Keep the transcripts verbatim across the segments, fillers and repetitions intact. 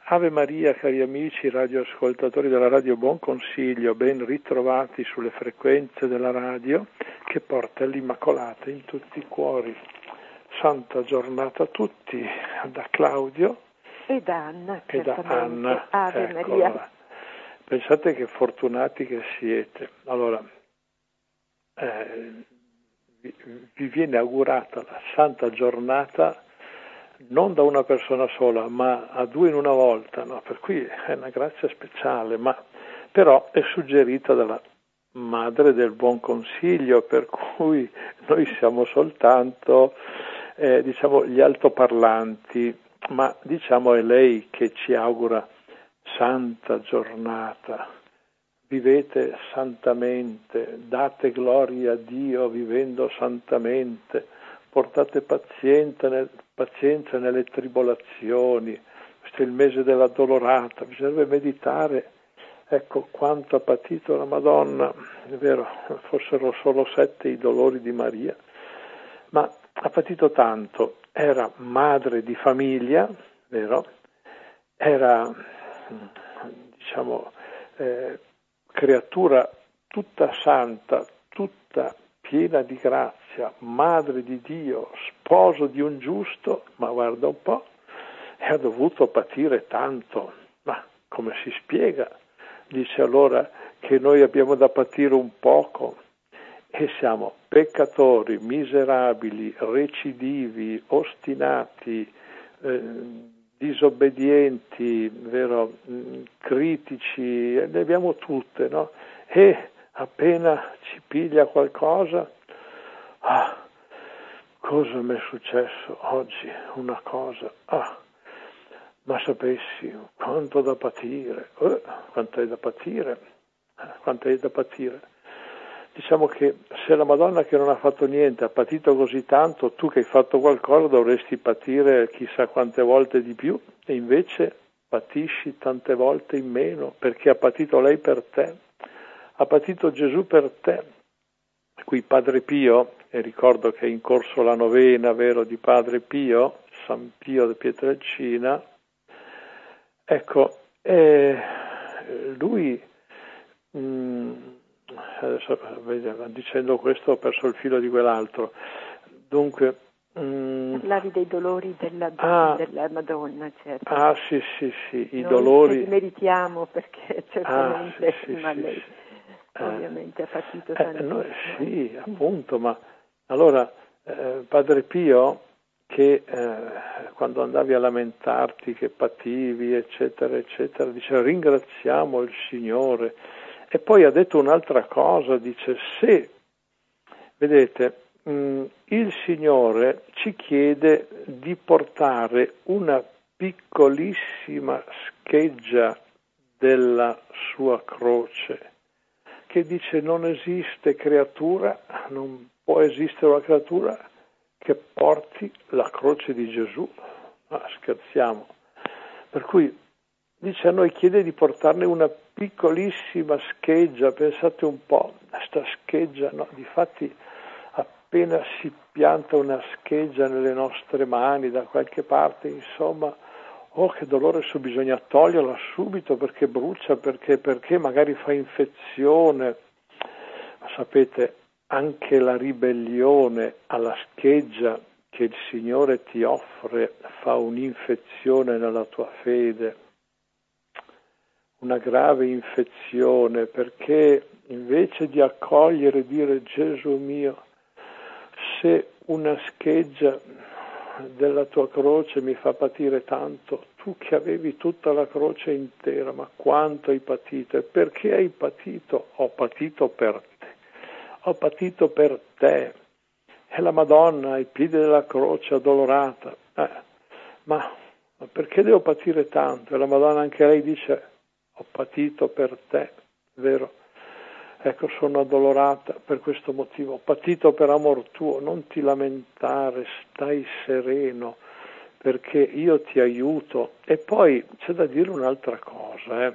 Ave Maria, cari amici radioascoltatori della Radio Buon Consiglio, ben ritrovati sulle frequenze della radio che porta l'Immacolata in tutti i cuori. Santa giornata a tutti, da Claudio e da Anna. E da Anna. Ave Eccola. Maria. Pensate che fortunati che siete. Allora, eh, vi, vi viene augurata la Santa giornata non da una persona sola, ma a due in una volta, no? Per cui è una grazia speciale, ma però è suggerita dalla Madre del Buon Consiglio, per cui noi siamo soltanto, eh, diciamo, gli altoparlanti, ma diciamo è lei che ci augura santa giornata. Vivete santamente, date gloria a Dio vivendo santamente, portate pazienza, nel, pazienza nelle tribolazioni. Questo è il mese della dolorata, bisognerebbe meditare, ecco, quanto ha patito la Madonna. È vero, fossero solo sette i dolori di Maria, ma ha patito tanto. Era madre di famiglia, vero? Era, diciamo, eh, creatura tutta santa, tutta piena di grazia, madre di Dio, sposo di un giusto, ma guarda un po', e ha dovuto patire tanto. Ma come si spiega? Dice allora che noi abbiamo da patire un poco e siamo peccatori, miserabili, recidivi, ostinati, eh, disobbedienti, vero, critici, le abbiamo tutte, no? E appena ci piglia qualcosa, ah, cosa mi è successo oggi? Una cosa, ah, ma sapessi quanto da patire, eh, quanto è da patire, eh, quanto è da patire. Diciamo che se la Madonna che non ha fatto niente ha patito così tanto, tu che hai fatto qualcosa dovresti patire chissà quante volte di più, e invece patisci tante volte in meno, perché ha patito lei per te, ha patito Gesù per te. Qui Padre Pio, e ricordo che è in corso la novena, vero, di Padre Pio, San Pio di Pietrelcina, ecco, eh, lui... Mh, adesso dicendo questo ho perso il filo di quell'altro. Dunque mh... parlavi dei dolori della, ah, della Madonna, certo. Ah sì sì sì, i Noi dolori li meritiamo perché certamente, ah, sì, sì, ma sì, lei sì. ovviamente eh, ha patito eh, tantissimo. noi, sì, appunto, ma allora eh, Padre Pio, che eh, quando andavi a lamentarti che pativi eccetera eccetera, dice ringraziamo il Signore. E poi ha detto un'altra cosa, dice se, vedete, mh, il Signore ci chiede di portare una piccolissima scheggia della sua croce, che dice non esiste creatura, non può esistere una creatura che porti la croce di Gesù. Ah, scherziamo. Per cui dice a noi, chiede di portarne una piccolissima scheggia, pensate un po', sta scheggia, no? Difatti appena si pianta una scheggia nelle nostre mani da qualche parte, insomma, oh che dolore, su bisogna toglierla subito perché brucia, perché, perché magari fa infezione. Ma sapete, anche la ribellione alla scheggia che il Signore ti offre fa un'infezione nella tua fede, una grave infezione, perché invece di accogliere e dire Gesù mio, se una scheggia della tua croce mi fa patire tanto, tu che avevi tutta la croce intera, ma quanto hai patito? E perché hai patito? Ho patito per te, ho patito per te. E la Madonna ai piedi della croce addolorata, eh, ma, ma perché devo patire tanto? E la Madonna anche lei dice, ho patito per te, vero? Ecco, sono addolorata per questo motivo, ho patito per amor tuo, non ti lamentare, stai sereno, perché io ti aiuto. E poi c'è da dire un'altra cosa, eh.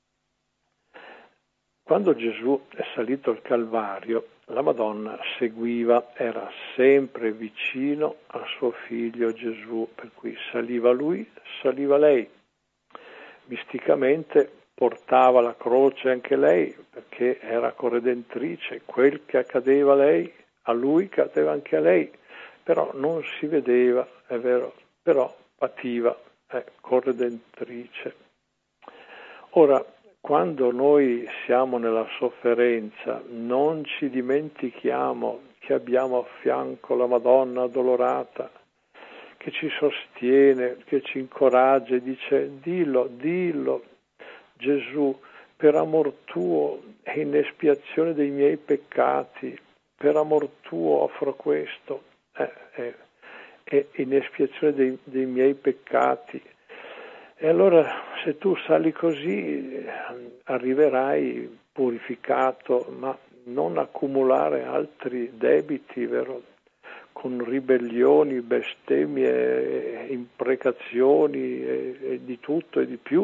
Quando Gesù è salito al Calvario, la Madonna seguiva, era sempre vicino a suo figlio Gesù, per cui saliva lui, saliva lei. misticamente portava la croce anche lei, perché era corredentrice, quel che accadeva a lei, a lui cadeva anche a lei, però non si vedeva, è vero, però pativa, è corredentrice. Ora, quando noi siamo nella sofferenza, non ci dimentichiamo che abbiamo a fianco la Madonna addolorata, che ci sostiene, che ci incoraggia e dice: dillo, dillo, Gesù, per amor tuo e in espiazione dei miei peccati, per amor tuo offro questo, eh, eh, e in espiazione dei, dei miei peccati. E allora se tu sali così arriverai purificato, ma non accumulare altri debiti, vero? Con ribellioni, bestemmie, imprecazioni e, e di tutto e di più.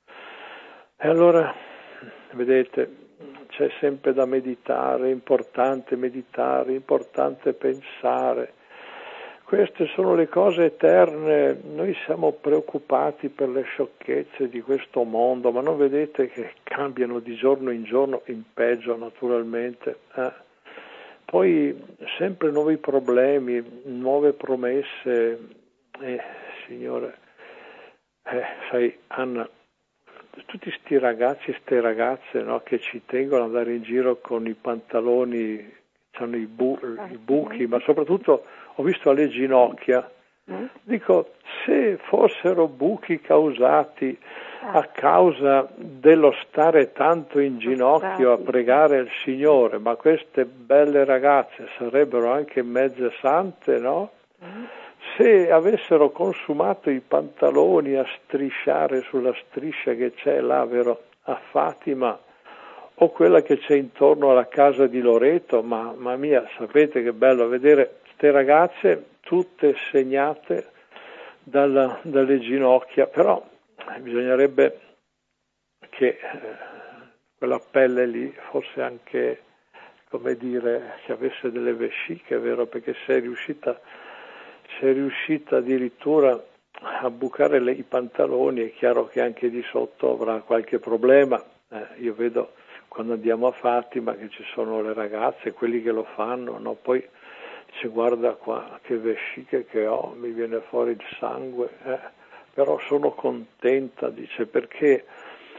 E allora, vedete, c'è sempre da meditare, è importante meditare, è importante pensare. Queste sono le cose eterne. Noi siamo preoccupati per le sciocchezze di questo mondo, ma non vedete che cambiano di giorno in giorno, in peggio naturalmente. Eh? Poi sempre nuovi problemi, nuove promesse. Eh, Signore, eh, sai, Anna, tutti sti ragazzi e ste ragazze, no, che ci tengono ad andare in giro con i pantaloni, hanno i, bu- i buchi, ma soprattutto ho visto alle ginocchia, dico, se fossero buchi causati a causa dello stare tanto in ginocchio a pregare il Signore, ma queste belle ragazze sarebbero anche mezze sante, no? Se avessero consumato i pantaloni a strisciare sulla striscia che c'è là, vero, a Fatima, o quella che c'è intorno alla casa di Loreto, mamma mia, sapete che bello vedere queste ragazze tutte segnate dalla, dalle ginocchia, però bisognerebbe che eh, quella pelle lì fosse anche, come dire, che avesse delle vesciche, vero? Perché sei riuscita, sei riuscita addirittura a bucare le, i pantaloni, è chiaro che anche di sotto avrà qualche problema. Eh, io vedo quando andiamo a Fatima che ci sono le ragazze, quelli che lo fanno, no? Poi dice: guarda qua che vesciche che ho, mi viene fuori il sangue, eh. Però sono contenta, dice, perché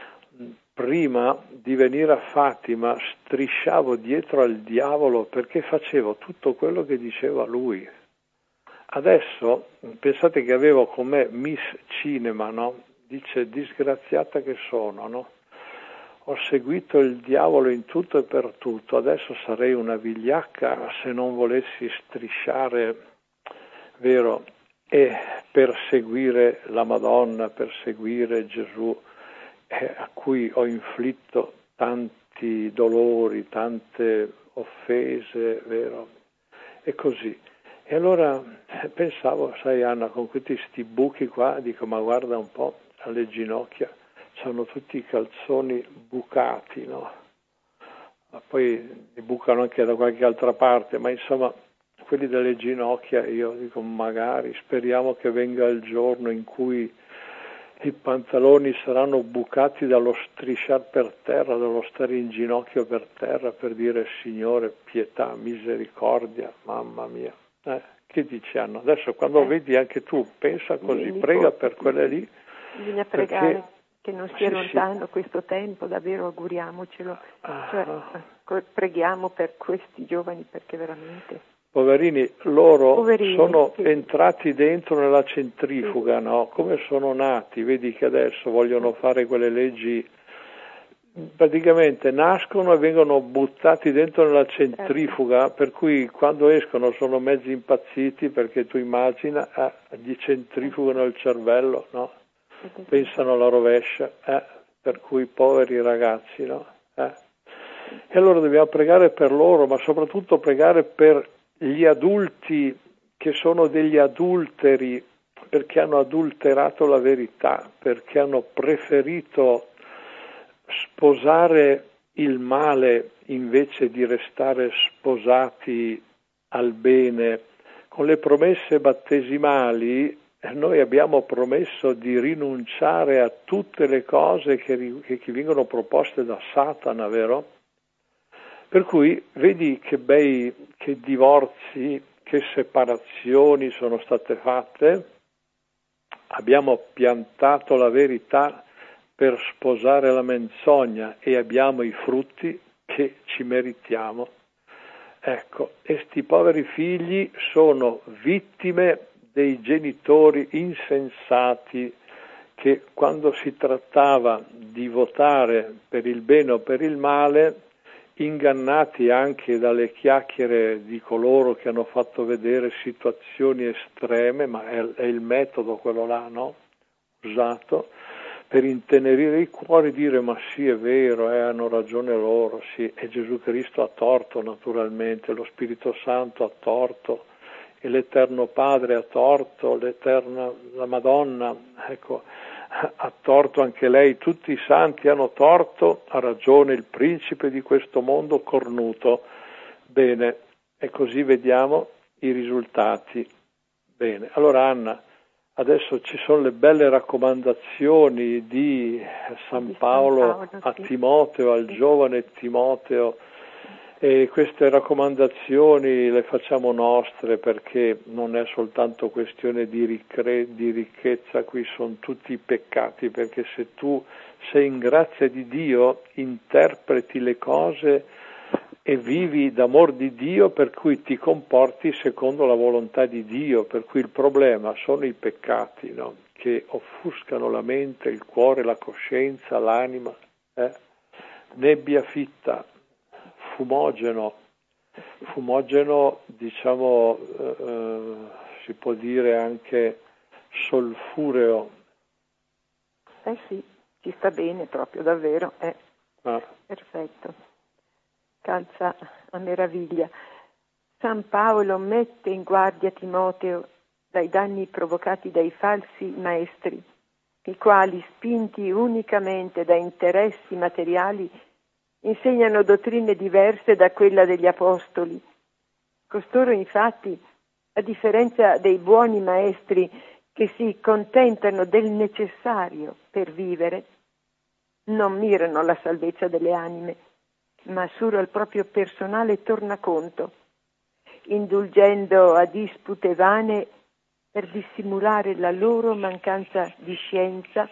prima di venire a Fatima strisciavo dietro al diavolo perché facevo tutto quello che diceva lui. Adesso pensate che avevo con me Miss Cinema, no? Dice: disgraziata che sono, no? Ho seguito il diavolo in tutto e per tutto, adesso sarei una vigliacca se non volessi strisciare, vero, e perseguire la Madonna, perseguire Gesù, eh, a cui ho inflitto tanti dolori, tante offese, vero, e così. E allora pensavo, sai Anna, con questi sti buchi qua, dico: ma guarda un po' alle ginocchia, hanno tutti i calzoni bucati, no? Ma poi li bucano anche da qualche altra parte, ma insomma quelli delle ginocchia, io dico magari, speriamo che venga il giorno in cui i pantaloni saranno bucati dallo strisciar per terra, dallo stare in ginocchio per terra per dire: Signore, pietà, misericordia, mamma mia. Eh, che dici Anna? Adesso quando eh. vedi anche tu, pensa così, prega per quelle lì. Bisogna pregare. Perché, che non sia sì, lontano sì. questo tempo, davvero auguriamocelo, cioè, Ah. preghiamo per questi giovani perché veramente... Poverini, loro Poverini, sono sì. entrati dentro nella centrifuga, sì. no? Come sono nati, vedi che adesso vogliono fare quelle leggi, praticamente nascono e vengono buttati dentro nella centrifuga, per cui quando escono sono mezzi impazziti perché tu immagina, eh, gli centrifugano il cervello, no? Pensano alla rovescia, eh, per cui poveri ragazzi, no? Eh. E allora dobbiamo pregare per loro, ma soprattutto pregare per gli adulti che sono degli adulteri, perché hanno adulterato la verità, perché hanno preferito sposare il male invece di restare sposati al bene. Con le promesse battesimali noi abbiamo promesso di rinunciare a tutte le cose che, che, che vengono proposte da Satana, vero? Per cui vedi che bei, che divorzi, che separazioni sono state fatte. Abbiamo piantato la verità per sposare la menzogna e abbiamo i frutti che ci meritiamo. Ecco, e sti poveri figli sono vittime dei genitori insensati che quando si trattava di votare per il bene o per il male, ingannati anche dalle chiacchiere di coloro che hanno fatto vedere situazioni estreme, ma è, è il metodo quello là, no? Usato per intenerire i cuori, dire ma sì è vero, eh, hanno ragione loro, sì, e Gesù Cristo ha torto naturalmente, lo Spirito Santo ha torto, e l'Eterno Padre ha torto, l'Eterna, la Madonna, ecco, ha torto anche lei, tutti i santi hanno torto, ha ragione il principe di questo mondo cornuto. Bene, e così vediamo i risultati. Bene, allora Anna, adesso ci sono le belle raccomandazioni di San Paolo a Timoteo, al giovane Timoteo, e queste raccomandazioni le facciamo nostre perché non è soltanto questione di, ricre- di ricchezza, qui sono tutti i peccati, perché se tu sei in grazia di Dio interpreti le cose e vivi d'amor di Dio, per cui ti comporti secondo la volontà di Dio, per cui il problema sono i peccati, no? Che offuscano la mente, il cuore, la coscienza, l'anima, eh? Nebbia fitta, fumogeno, fumogeno diciamo eh, si può dire anche solfureo. Eh sì, ci sta bene proprio, davvero, eh. Ah. Perfetto, calza a meraviglia. San Paolo mette in guardia Timoteo dai danni provocati dai falsi maestri, i quali, spinti unicamente da interessi materiali, insegnano dottrine diverse da quella degli apostoli. Costoro, infatti, a differenza dei buoni maestri che si contentano del necessario per vivere, non mirano alla salvezza delle anime, ma solo al proprio personale tornaconto, indulgendo a dispute vane per dissimulare la loro mancanza di scienza.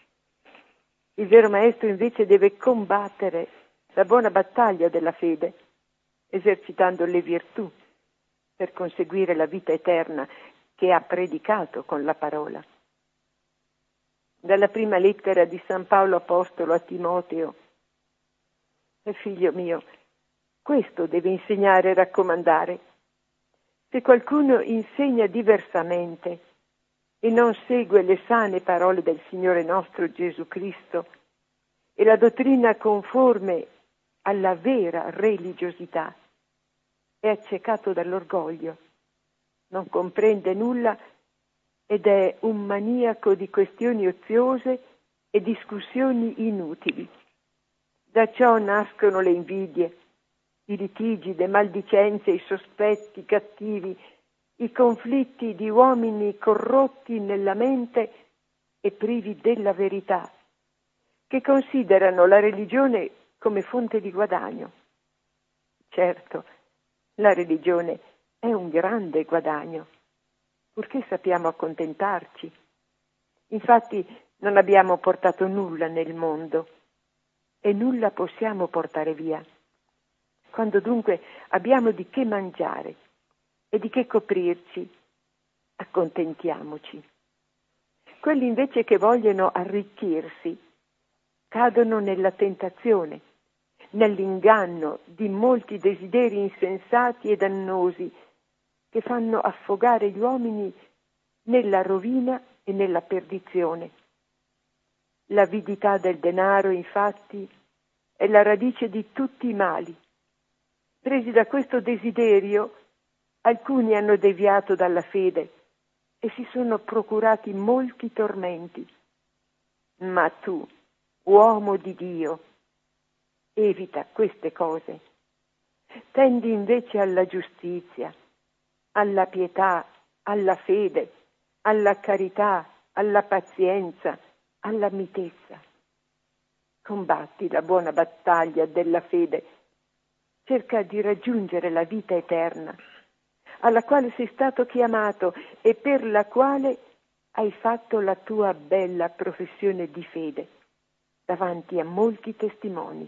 Il vero maestro invece deve combattere la buona battaglia della fede, esercitando le virtù per conseguire la vita eterna che ha predicato con la parola. Dalla prima lettera di San Paolo Apostolo a Timoteo: figlio mio, questo deve insegnare e raccomandare. Se qualcuno insegna diversamente e non segue le sane parole del Signore nostro Gesù Cristo e la dottrina conforme alla vera religiosità, è accecato dall'orgoglio, non comprende nulla ed è un maniaco di questioni oziose e discussioni inutili. Da ciò nascono le invidie, i litigi, le maldicenze, i sospetti cattivi, i conflitti di uomini corrotti nella mente e privi della verità, che considerano la religione come fonte di guadagno. Certo, la religione è un grande guadagno, purché sappiamo accontentarci. Infatti non abbiamo portato nulla nel mondo e nulla possiamo portare via. Quando dunque abbiamo di che mangiare e di che coprirci, accontentiamoci. Quelli invece che vogliono arricchirsi cadono nella tentazione, nell'inganno di molti desideri insensati e dannosi che fanno affogare gli uomini nella rovina e nella perdizione. L'avidità del denaro, infatti, è la radice di tutti i mali. Presi da questo desiderio, alcuni hanno deviato dalla fede e si sono procurati molti tormenti. Ma tu, uomo di Dio, evita queste cose. Tendi invece alla giustizia, alla pietà, alla fede, alla carità, alla pazienza, alla mitezza. Combatti la buona battaglia della fede, cerca di raggiungere la vita eterna, alla quale sei stato chiamato e per la quale hai fatto la tua bella professione di fede davanti a molti testimoni.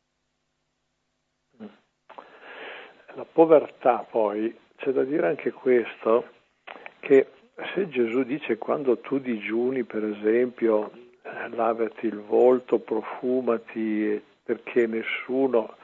La povertà poi, c'è da dire anche questo, che se Gesù dice quando tu digiuni, per esempio, eh, lavati il volto, profumati, perché nessuno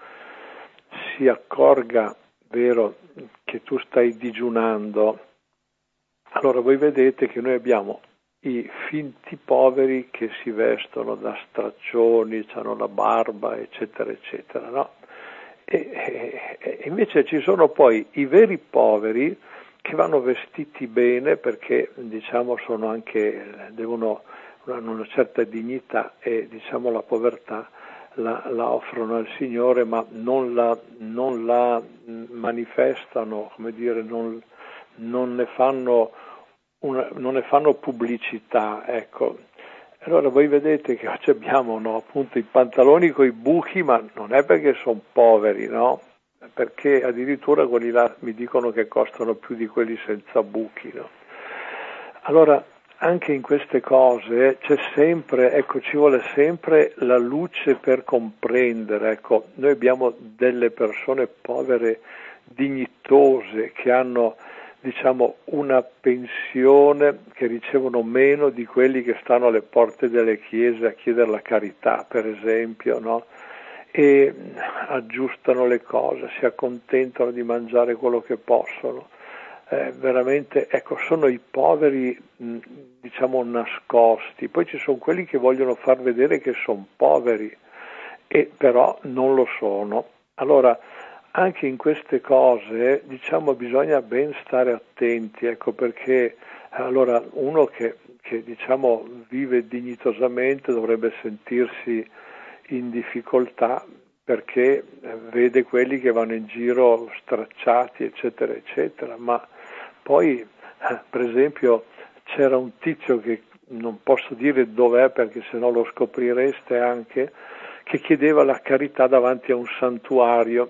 si accorga, vero, che tu stai digiunando, allora voi vedete che noi abbiamo i finti poveri che si vestono da straccioni, hanno la barba, eccetera, eccetera, no? E, e, e invece ci sono poi i veri poveri che vanno vestiti bene perché, diciamo, sono anche, devono, hanno una certa dignità e, diciamo, la povertà la, la offrono al Signore, ma non la, non la manifestano, come dire, non, non ne fanno una, non ne fanno pubblicità, ecco. Allora voi vedete che oggi abbiamo, no, appunto i pantaloni coi buchi, ma non è perché sono poveri, no? Perché addirittura quelli là mi dicono che costano più di quelli senza buchi, no? Allora anche in queste cose c'è sempre, ecco, ci vuole sempre la luce per comprendere, ecco, noi abbiamo delle persone povere, dignitose, che hanno, diciamo, una pensione, che ricevono meno di quelli che stanno alle porte delle chiese a chiedere la carità, per esempio, no? E aggiustano le cose, si accontentano di mangiare quello che possono. Eh, veramente, ecco, sono i poveri, mh, diciamo, nascosti. Poi ci sono quelli che vogliono far vedere che sono poveri, e però non lo sono. Allora, anche in queste cose, diciamo, bisogna ben stare attenti, ecco, perché allora uno che, che diciamo vive dignitosamente dovrebbe sentirsi in difficoltà perché vede quelli che vanno in giro stracciati, eccetera, eccetera, ma poi, per esempio, c'era un tizio che non posso dire dov'è perché sennò lo scoprireste anche, che chiedeva la carità davanti a un santuario.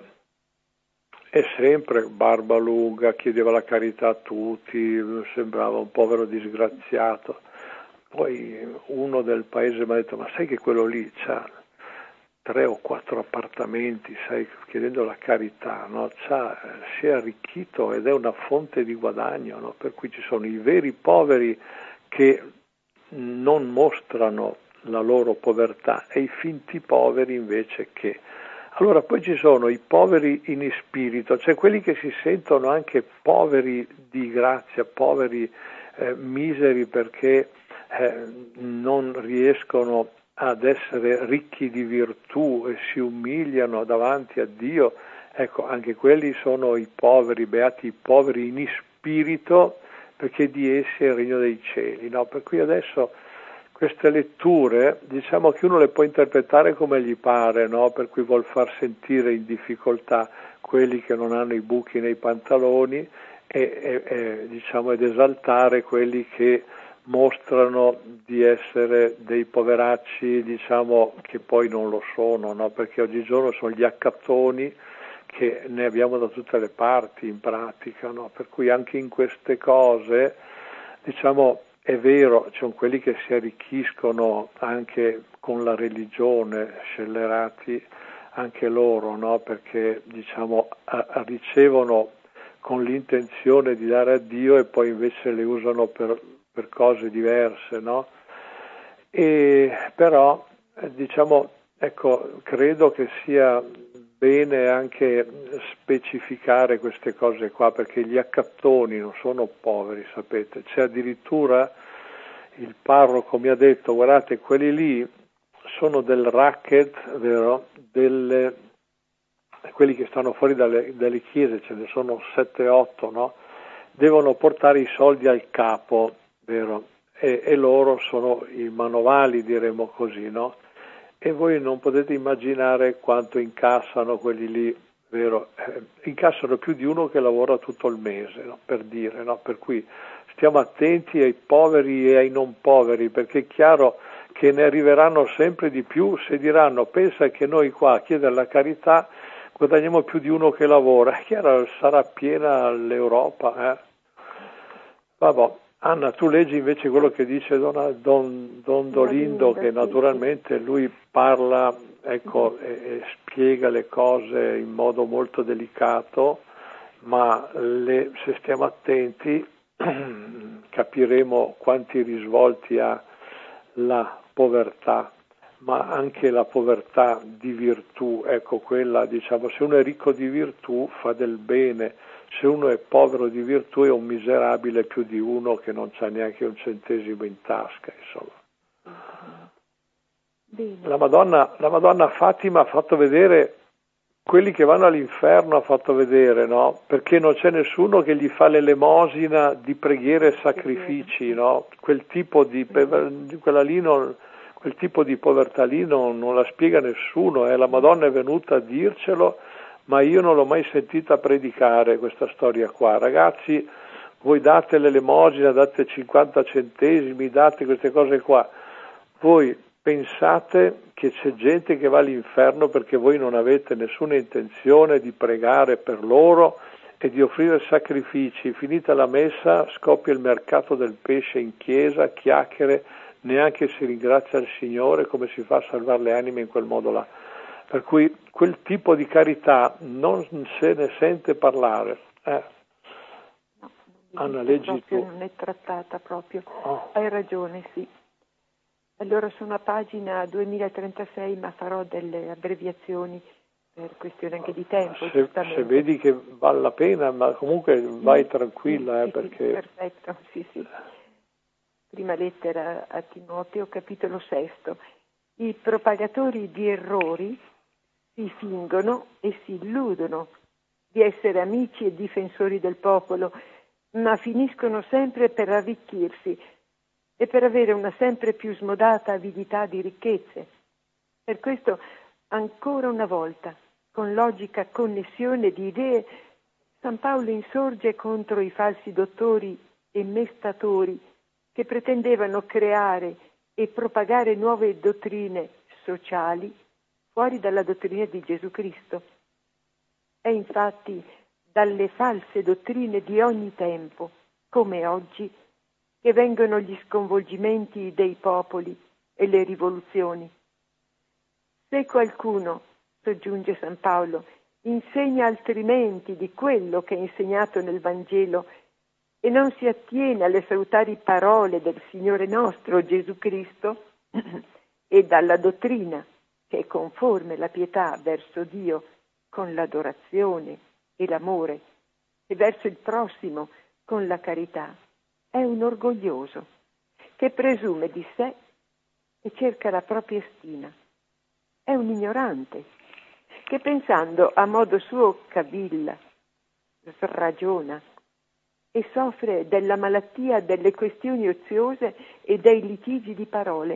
E sempre barba lunga, chiedeva la carità a tutti, sembrava un povero disgraziato. Poi uno del paese mi ha detto, ma sai che quello lì c'ha tre o quattro appartamenti, sai, chiedendo la carità, no? C'ha, si è arricchito ed è una fonte di guadagno, no? Per cui ci sono i veri poveri che non mostrano la loro povertà e i finti poveri invece che... Allora poi ci sono i poveri in spirito, cioè quelli che si sentono anche poveri di grazia, poveri eh, miseri perché eh, non riescono ad essere ricchi di virtù e si umiliano davanti a Dio. Ecco, anche quelli sono i poveri, beati i poveri in spirito, perché di essi è il regno dei cieli, no? Per cui adesso queste letture, diciamo che uno le può interpretare come gli pare, no? Per cui vuol far sentire in difficoltà quelli che non hanno i buchi nei pantaloni e, e, e diciamo ed esaltare quelli che mostrano di essere dei poveracci, diciamo, che poi non lo sono, no? Perché oggigiorno sono gli accattoni, che ne abbiamo da tutte le parti in pratica, no? Per cui anche in queste cose, diciamo, è vero, ci sono quelli che si arricchiscono anche con la religione, scellerati anche loro, no? Perché, diciamo, a, a ricevono con l'intenzione di dare a Dio e poi invece le usano per, per cose diverse, no? E però, diciamo, ecco, credo che sia bene anche specificare queste cose qua, perché gli accattoni non sono poveri, sapete, c'è addirittura il parroco mi ha detto, guardate, quelli lì sono del racket, vero, delle, quelli che stanno fuori dalle, dalle chiese, ce ne sono sette otto, no? Devono portare i soldi al capo, vero, e, e loro sono i manovali, diremo così, no? E voi non potete immaginare quanto incassano quelli lì, vero? Eh, incassano più di uno che lavora tutto il mese, no? Per dire, no? Per cui stiamo attenti ai poveri e ai non poveri, perché è chiaro che ne arriveranno sempre di più se diranno: pensa che noi qua a chiedere la carità guadagniamo più di uno che lavora. È chiaro, sarà piena l'Europa. Eh? Vabbè. Anna, tu leggi invece quello che dice Don, Don, Don Dolindo, che naturalmente lui parla, ecco, e, e spiega le cose in modo molto delicato, ma le, se stiamo attenti capiremo quanti risvolti ha la povertà, ma anche la povertà di virtù. Ecco, quella, diciamo, se uno è ricco di virtù fa del bene, se uno è povero di virtù è un miserabile più di uno che non c'ha neanche un centesimo in tasca, insomma. La Madonna, la Madonna Fatima ha fatto vedere quelli che vanno all'inferno, ha fatto vedere, no? Perché non c'è nessuno che gli fa l'elemosina di preghiere e sacrifici, no? Quel tipo di, quella lì non, quel tipo di povertà lì non, non la spiega nessuno, eh? La Madonna è venuta a dircelo, ma io non l'ho mai sentita predicare questa storia qua. Ragazzi, voi date l'elemosina, date cinquanta centesimi, date queste cose qua. Voi pensate che c'è gente che va all'inferno perché voi non avete nessuna intenzione di pregare per loro e di offrire sacrifici. Finita la messa scoppia il mercato del pesce in chiesa, chiacchiere, neanche si ringrazia il Signore. Come si fa a salvare le anime in quel modo là? Per cui quel tipo di carità non se ne sente parlare. Eh. No, Anna, leggi proprio, tu. non è trattata proprio. Oh. Hai ragione, sì. Allora sono a pagina duemilatrentasei, ma farò delle abbreviazioni per questione anche di tempo. Se, se vedi che vale la pena, ma comunque vai tranquilla, sì, eh, perché... Sì, perfetto, sì, sì. Prima lettera a Timoteo, capitolo sesto. I propagatori di errori si fingono e si illudono di essere amici e difensori del popolo, ma finiscono sempre per arricchirsi e per avere una sempre più smodata avidità di ricchezze. Per questo, ancora una volta, con logica connessione di idee, San Paolo insorge contro i falsi dottori e mestatori che pretendevano creare e propagare nuove dottrine sociali fuori dalla dottrina di Gesù Cristo. È infatti dalle false dottrine di ogni tempo, come oggi, che vengono gli sconvolgimenti dei popoli e le rivoluzioni. Se qualcuno, soggiunge San Paolo, insegna altrimenti di quello che è insegnato nel Vangelo e non si attiene alle salutari parole del Signore nostro Gesù Cristo e dalla dottrina che è conforme la pietà verso Dio con l'adorazione e l'amore e verso il prossimo con la carità, è un orgoglioso che presume di sé e cerca la propria stima. È un ignorante che pensando a modo suo cavilla, sragiona e soffre della malattia delle questioni oziose e dei litigi di parole.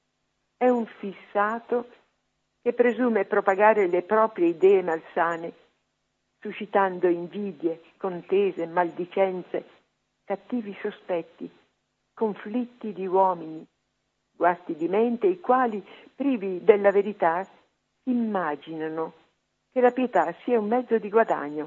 È un fissato che presume propagare le proprie idee malsane, suscitando invidie, contese, maldicenze, cattivi sospetti, conflitti di uomini, guasti di mente, i quali, privi della verità, immaginano che la pietà sia un mezzo di guadagno.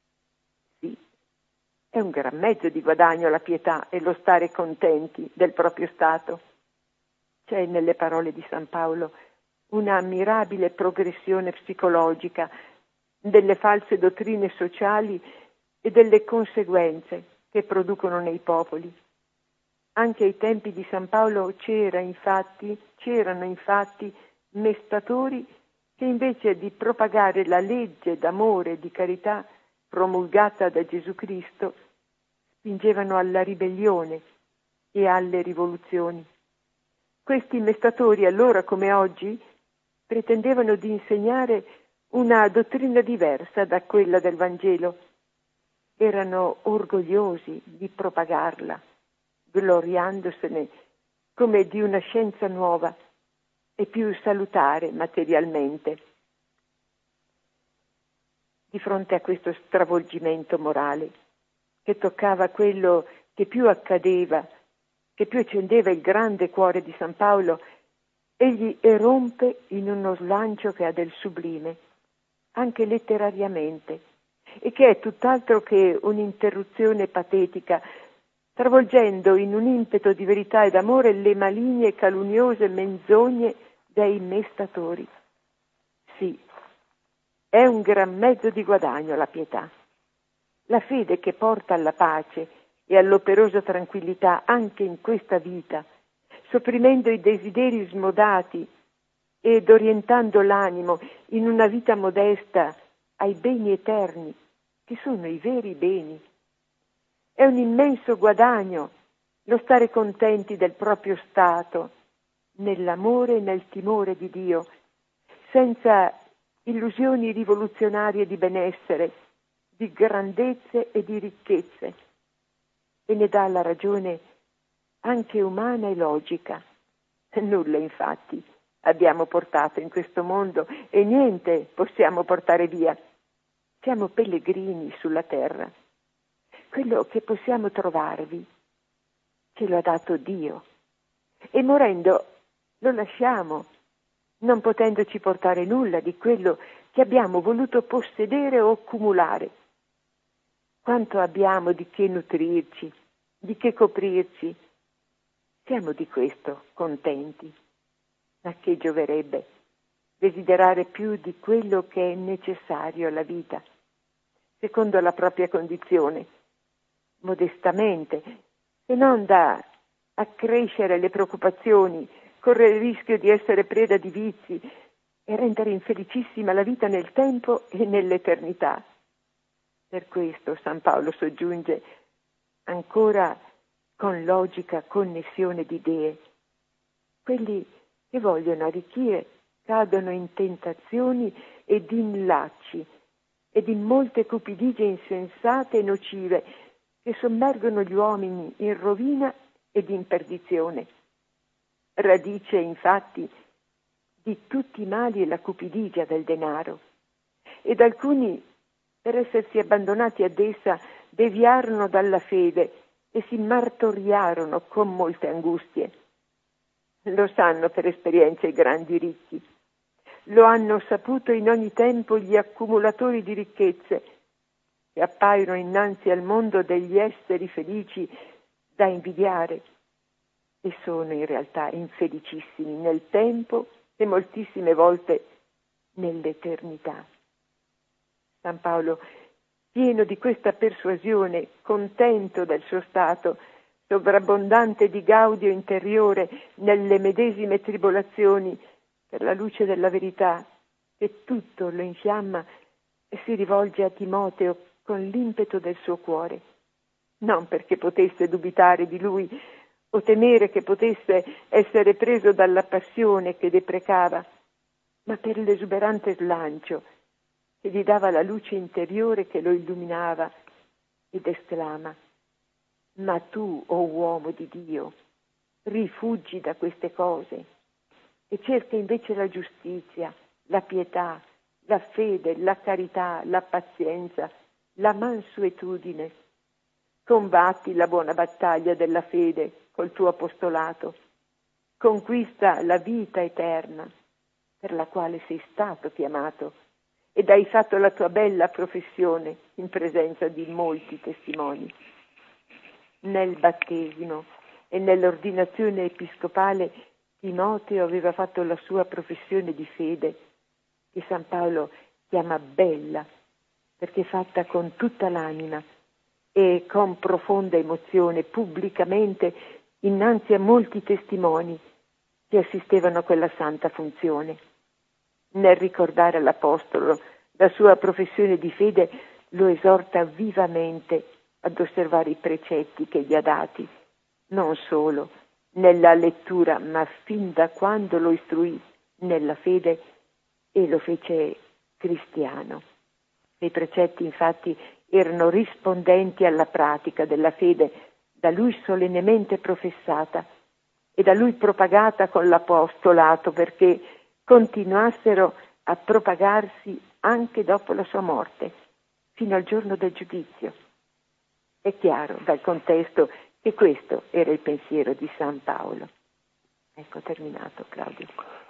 Sì, è un gran mezzo di guadagno la pietà e lo stare contenti del proprio stato. C'è nelle parole di San Paolo una ammirabile progressione psicologica delle false dottrine sociali e delle conseguenze che producono nei popoli. Anche ai tempi di San Paolo c'era infatti, c'erano infatti mestatori che invece di propagare la legge d'amore e di carità promulgata da Gesù Cristo, spingevano alla ribellione e alle rivoluzioni. Questi mestatori, allora come oggi, pretendevano di insegnare una dottrina diversa da quella del Vangelo. Erano orgogliosi di propagarla, gloriandosene come di una scienza nuova e più salutare materialmente. di fronte a questo stravolgimento morale che toccava quello che più accadeva, che più accendeva il grande cuore di San Paolo, egli erompe in uno slancio che ha del sublime, anche letterariamente, e che è tutt'altro che un'interruzione patetica, travolgendo in un impeto di verità ed amore le maligne e calunniose menzogne dei mestatori. Sì, è un gran mezzo di guadagno la pietà, la fede che porta alla pace e all'operosa tranquillità anche in questa vita, sopprimendo i desideri smodati ed orientando l'animo in una vita modesta ai beni eterni, che sono i veri beni. È un immenso guadagno lo stare contenti del proprio stato, nell'amore e nel timore di Dio, senza illusioni rivoluzionarie di benessere, di grandezze e di ricchezze, e ne dà la ragione anche umana e logica. Nulla, infatti, abbiamo portato in questo mondo e niente possiamo portare via. Siamo pellegrini sulla terra. Quello che possiamo trovarvi ce lo ha dato Dio e morendo lo lasciamo, non potendoci portare nulla di quello che abbiamo voluto possedere o accumulare. Quanto abbiamo di che nutrirci, di che coprirci, siamo di questo contenti. Ma che gioverebbe desiderare più di quello che è necessario alla vita, secondo la propria condizione, modestamente, se non da accrescere le preoccupazioni, correre il rischio di essere preda di vizi e rendere infelicissima la vita nel tempo e nell'eternità. Per questo San Paolo soggiunge ancora con logica connessione di idee: quelli che vogliono arricchire cadono in tentazioni ed in lacci ed in molte cupidigie insensate e nocive che sommergono gli uomini in rovina ed in perdizione. Radice, infatti, di tutti i mali è la cupidigia del denaro, ed alcuni, per essersi abbandonati ad essa, deviarono dalla fede e si martoriarono con molte angustie. Lo sanno per esperienza i grandi ricchi, lo hanno saputo in ogni tempo gli accumulatori di ricchezze, che appaiono innanzi al mondo degli esseri felici da invidiare, e sono in realtà infelicissimi nel tempo e moltissime volte nell'eternità. San Paolo, pieno di questa persuasione, contento del suo stato, sovrabbondante di gaudio interiore nelle medesime tribolazioni, per la luce della verità, che tutto lo infiamma, e si rivolge a Timoteo con l'impeto del suo cuore, non perché potesse dubitare di lui o temere che potesse essere preso dalla passione che deprecava, ma per l'esuberante slancio che gli dava la luce interiore che lo illuminava, ed esclama: ma tu, o uomo di Dio, rifuggi da queste cose e cerca invece la giustizia, la pietà, la fede, la carità, la pazienza, la mansuetudine. Combatti la buona battaglia della fede col tuo apostolato. Conquista la vita eterna per la quale sei stato chiamato ed hai fatto la tua bella professione in presenza di molti testimoni. Nel battesimo e nell'ordinazione episcopale Timoteo aveva fatto la sua professione di fede, che San Paolo chiama bella, perché fatta con tutta l'anima e con profonda emozione, pubblicamente, innanzi a molti testimoni che assistevano a quella santa funzione. Nel ricordare all'Apostolo la sua professione di fede, lo esorta vivamente ad osservare i precetti che gli ha dati, non solo nella lettura, ma fin da quando lo istruì nella fede e lo fece cristiano. I precetti, infatti, erano rispondenti alla pratica della fede da lui solennemente professata e da lui propagata con l'apostolato, perché continuassero a propagarsi anche dopo la sua morte, fino al giorno del giudizio. È chiaro dal contesto che questo era il pensiero di San Paolo. Ecco, terminato, Claudio.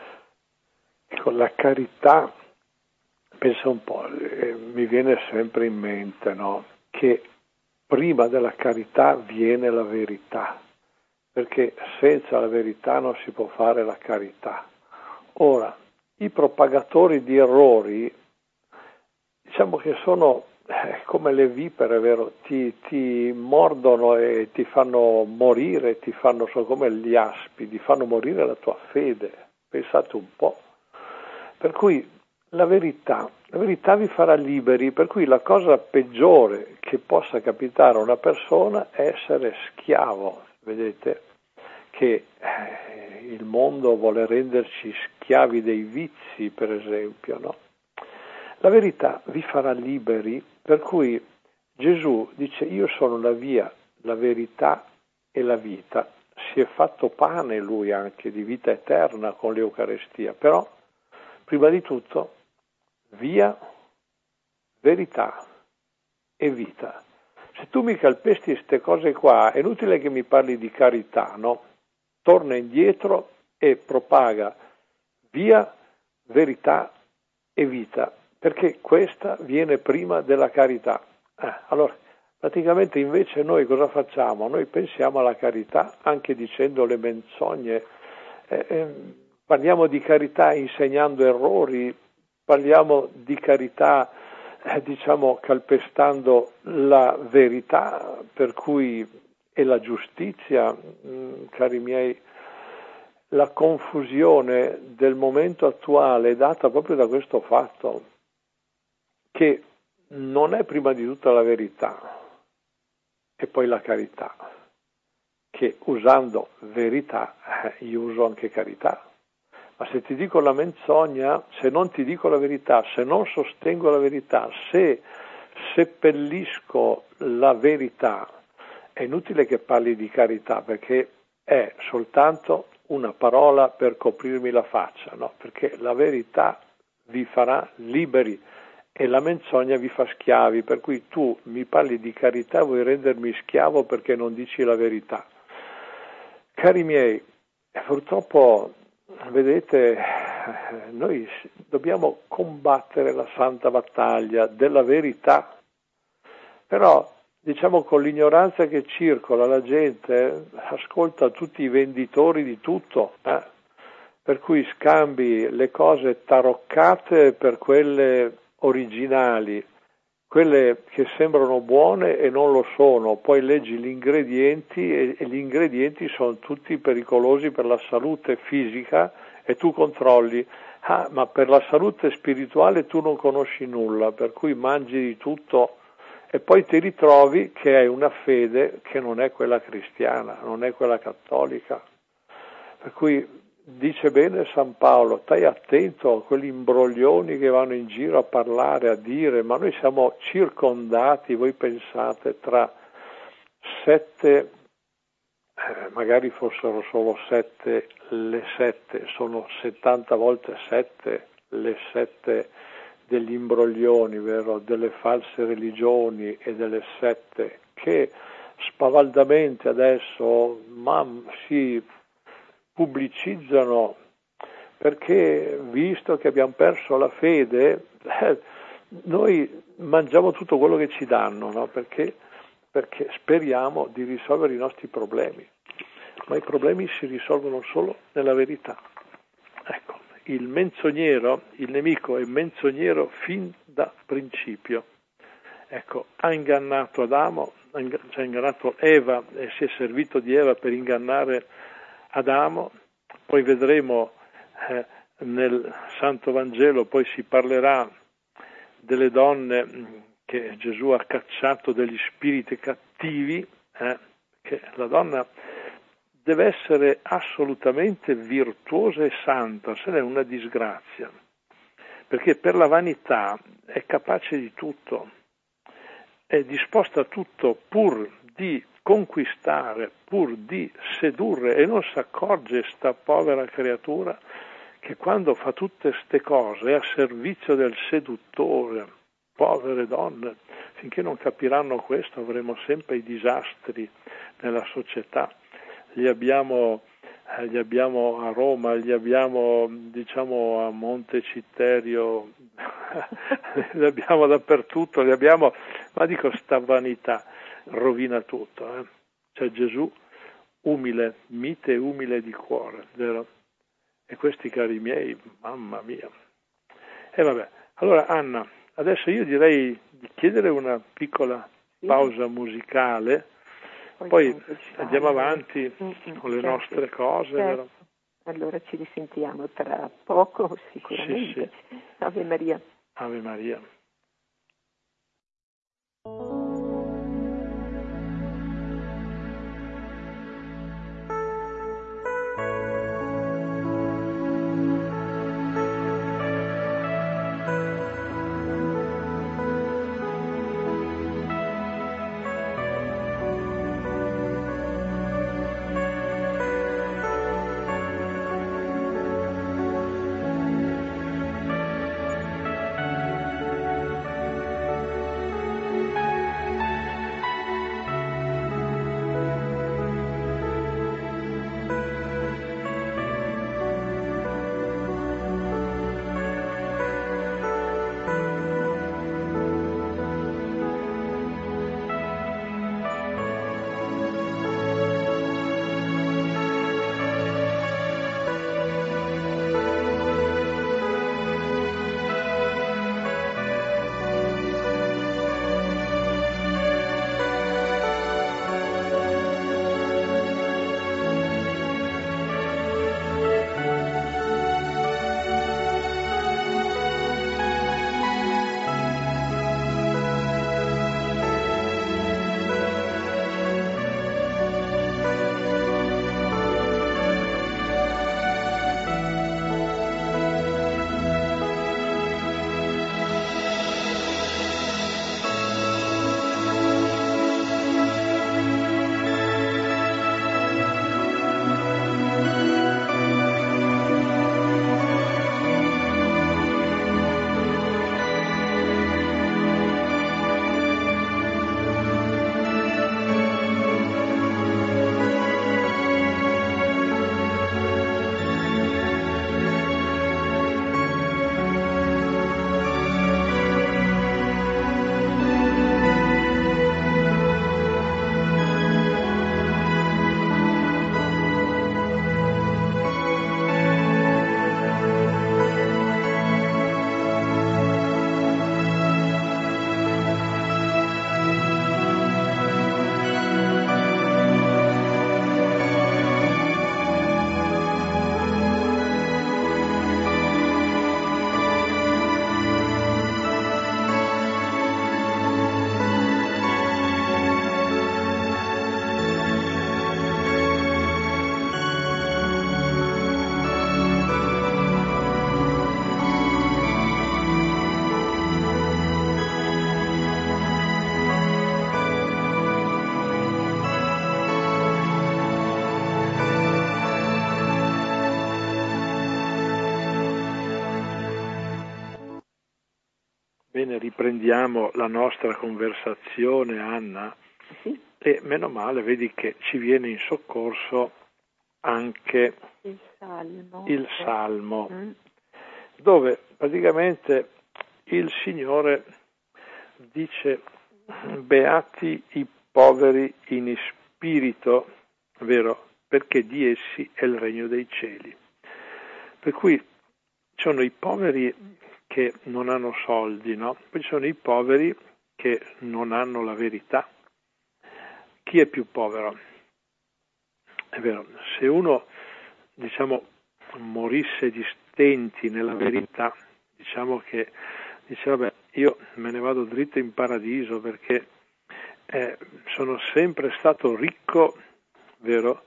Con la carità, pensa un po', eh, mi viene sempre in mente, no? Che prima della carità viene la verità, perché senza la verità non si può fare la carità. Ora, i propagatori di errori, diciamo che sono eh, come le vipere, vero? Ti, ti mordono e ti fanno morire, ti fanno, sono come gli aspi, ti fanno morire la tua fede. Pensate un po'. Per cui la verità, la verità vi farà liberi, per cui la cosa peggiore che possa capitare a una persona è essere schiavo, vedete? Che eh, il mondo vuole renderci schiavi dei vizi, per esempio, no? La verità vi farà liberi, per cui Gesù dice: io sono la via, la verità e la vita. Si è fatto pane lui anche di vita eterna con l'Eucarestia, però prima di tutto via, verità e vita. Se tu mi calpesti queste cose qua, è inutile che mi parli di carità, no? Torna indietro e propaga via, verità e vita, perché questa viene prima della carità. Eh, allora, praticamente invece noi cosa facciamo? Noi pensiamo alla carità anche dicendo le menzogne, eh, eh, parliamo di carità insegnando errori, parliamo di carità eh, diciamo calpestando la verità, per cui e la giustizia, mh, cari miei. La confusione del momento attuale è data proprio da questo fatto, che non è prima di tutto la verità e poi la carità, che usando verità eh, io uso anche carità. Ma se ti dico la menzogna, se non ti dico la verità, se non sostengo la verità, se seppellisco la verità, è inutile che parli di carità, perché è soltanto una parola per coprirmi la faccia, no? Perché la verità vi farà liberi e la menzogna vi fa schiavi, per cui tu mi parli di carità, vuoi rendermi schiavo perché non dici la verità. Cari miei, purtroppo, vedete, noi dobbiamo combattere la santa battaglia della verità, però diciamo con l'ignoranza che circola la gente ascolta tutti i venditori di tutto, eh? Per cui scambi le cose taroccate per quelle originali, quelle che sembrano buone e non lo sono, poi leggi gli ingredienti e, e gli ingredienti sono tutti pericolosi per la salute fisica e tu controlli, ah, ma per la salute spirituale tu non conosci nulla, per cui mangi di tutto e poi ti ritrovi che hai una fede che non è quella cristiana, non è quella cattolica. Per cui dice bene San Paolo, stai attento a quegli imbroglioni che vanno in giro a parlare, a dire, ma noi siamo circondati, voi pensate, tra sette, eh, magari fossero solo sette, le sette, sono settanta volte sette, le sette degli imbroglioni, vero, delle false religioni e delle sette che spavaldamente adesso ma, si pubblicizzano, perché visto che abbiamo perso la fede eh, noi mangiamo tutto quello che ci danno, no? Perché, perché speriamo di risolvere i nostri problemi, ma i problemi si risolvono solo nella verità. Ecco, il menzognero, il nemico è menzognero fin da principio. Ecco, ha ingannato Adamo, ha ingannato Eva e si è servito di Eva per ingannare Adamo. Poi vedremo eh, nel Santo Vangelo, poi si parlerà delle donne che Gesù ha cacciato degli spiriti cattivi, eh, che la donna deve essere assolutamente virtuosa e santa, se no è una disgrazia, perché per la vanità è capace di tutto, è disposta a tutto pur di conquistare, pur di sedurre, e non si accorge sta povera creatura che quando fa tutte ste cose è a servizio del seduttore, povere donne, finché non capiranno questo avremo sempre i disastri nella società. Li abbiamo, eh, li abbiamo a Roma, li abbiamo diciamo a Monte Citterio, li abbiamo dappertutto, li abbiamo, ma dico sta vanità rovina tutto, eh? Cioè Gesù umile, mite e umile di cuore, vero? E questi cari miei, mamma mia. E vabbè, allora Anna, adesso io direi di chiedere una piccola pausa musicale, poi, poi andiamo avanti mm-hmm, con le certo, nostre cose. Certo. Vero? Allora ci risentiamo tra poco sicuramente. Sì, sì. Ave Maria. Ave Maria. Bene, riprendiamo la nostra conversazione, Anna, sì. E meno male, vedi che ci viene in soccorso anche il Salmo, il Salmo mm. dove praticamente il Signore dice: beati i poveri in spirito, vero? Perché di essi è il regno dei cieli. Per cui ci sono i poveri che non hanno soldi, no? Poi ci sono i poveri che non hanno la verità. Chi è più povero? È vero, se uno, diciamo, morisse di stenti nella verità, diciamo che dice: vabbè, io me ne vado dritto in paradiso perché eh, sono sempre stato ricco, vero?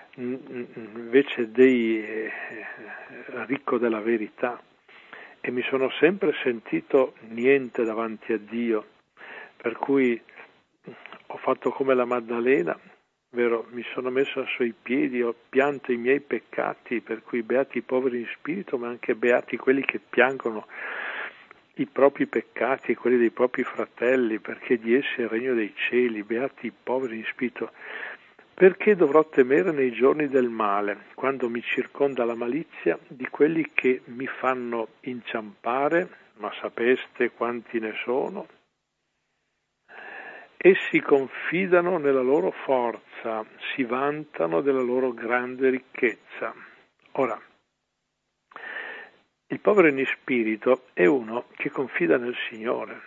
Invece dei eh, ricco della verità, e mi sono sempre sentito niente davanti a Dio, per cui ho fatto come la Maddalena vero? Mi sono messo ai suoi piedi, ho pianto i miei peccati, per cui beati i poveri in spirito, ma anche beati quelli che piangono i propri peccati e quelli dei propri fratelli, perché di essi è il regno dei cieli. Beati i poveri in spirito. Perché dovrò temere nei giorni del male, quando mi circonda la malizia di quelli che mi fanno inciampare, ma sapeste quanti ne sono? Essi confidano nella loro forza, si vantano della loro grande ricchezza. Ora, il povero in spirito è uno che confida nel Signore,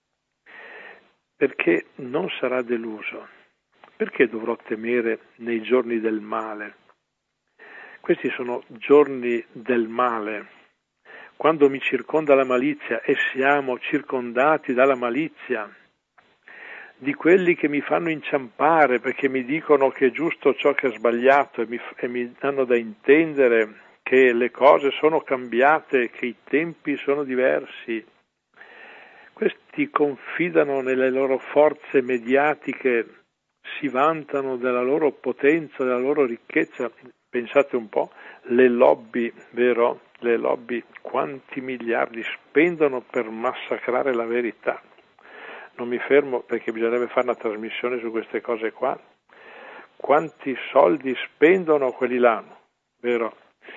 perché non sarà deluso. Perché dovrò temere nei giorni del male? Questi sono giorni del male. Quando mi circonda la malizia e siamo circondati dalla malizia, di quelli che mi fanno inciampare perché mi dicono che è giusto ciò che è sbagliato e mi, e mi danno da intendere che le cose sono cambiate, che i tempi sono diversi. Questi confidano nelle loro forze mediatiche, si vantano della loro potenza, della loro ricchezza. Pensate un po', le lobby, vero? Le lobby, quanti miliardi spendono per massacrare la verità. Non mi fermo perché bisognerebbe fare una trasmissione su queste cose qua. Quanti soldi spendono quelli là, vero?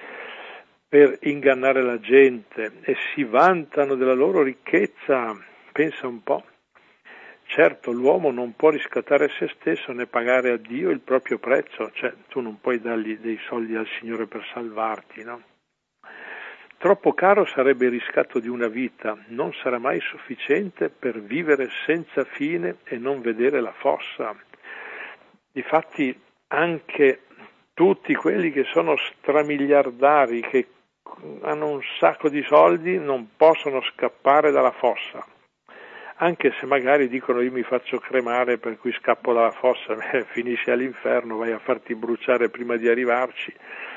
Per ingannare la gente e si vantano della loro ricchezza. Pensa un po'. Certo, l'uomo non può riscattare se stesso né pagare a Dio il proprio prezzo, cioè tu non puoi dargli dei soldi al Signore per salvarti, no? Troppo caro sarebbe il riscatto di una vita, non sarà mai sufficiente per vivere senza fine e non vedere la fossa. Difatti anche tutti quelli che sono stramiliardari, che hanno un sacco di soldi, non possono scappare dalla fossa. Anche se magari dicono io mi faccio cremare per cui scappo dalla fossa, beh, finisci all'inferno, vai a farti bruciare prima di arrivarci.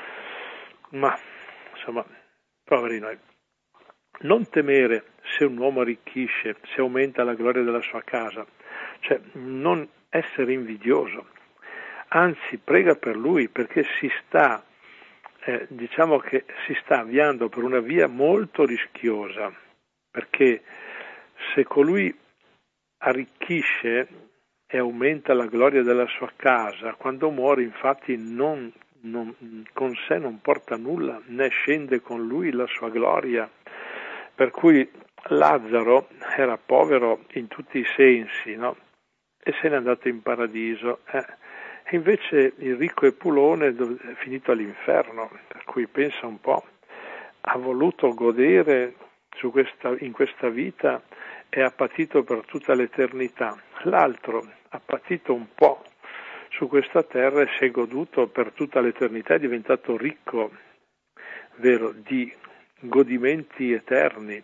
Ma, insomma, poveri noi. Non temere se un uomo arricchisce, se aumenta la gloria della sua casa, cioè non essere invidioso. Anzi, prega per lui perché si sta, eh, diciamo che si sta avviando per una via molto rischiosa, perché se colui arricchisce e aumenta la gloria della sua casa, quando muore infatti non, non, con sé non porta nulla, né scende con lui la sua gloria. Per cui Lazzaro era povero in tutti i sensi, no? E se n'è andato in paradiso. Eh. E invece il ricco Epulone è finito all'inferno, per cui pensa un po', ha voluto godere su questa, in questa vita e ha patito per tutta l'eternità. L'altro ha patito un po' su questa terra e si è goduto per tutta l'eternità, è diventato ricco, vero, di godimenti eterni.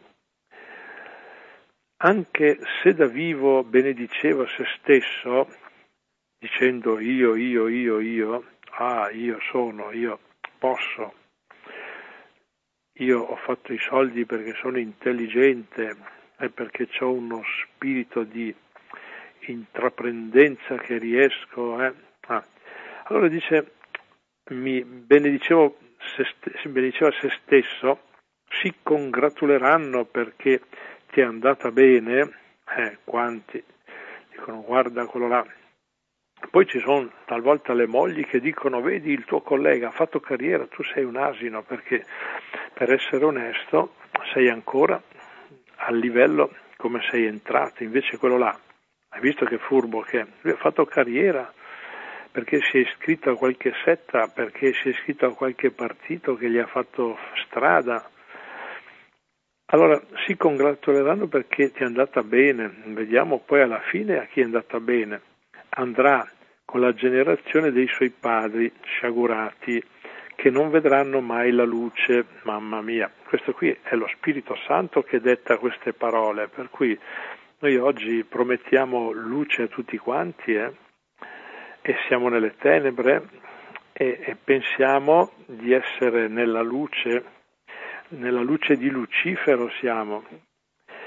Anche se da vivo benediceva se stesso, dicendo io, io, io, io, ah, io sono, io posso, io ho fatto i soldi perché sono intelligente e perché ho uno spirito di intraprendenza che riesco. Eh. Ah. Allora dice, mi benedicevo se, st- benediceva se stesso, si congratuleranno perché ti è andata bene, eh, quanti dicono guarda quello là. Poi ci sono talvolta le mogli che dicono vedi il tuo collega ha fatto carriera, tu sei un asino perché per essere onesto sei ancora al livello come sei entrato, invece quello là, hai visto che furbo che è? Lui ha fatto carriera perché si è iscritto a qualche setta, perché si è iscritto a qualche partito che gli ha fatto strada. Allora si congratuleranno perché ti è andata bene, vediamo poi alla fine a chi è andata bene. Andrà con la generazione dei suoi padri sciagurati che non vedranno mai la luce, mamma mia. Questo qui è lo Spirito Santo che detta queste parole, per cui noi oggi promettiamo luce a tutti quanti eh, e siamo nelle tenebre e, e pensiamo di essere nella luce, nella luce di Lucifero siamo.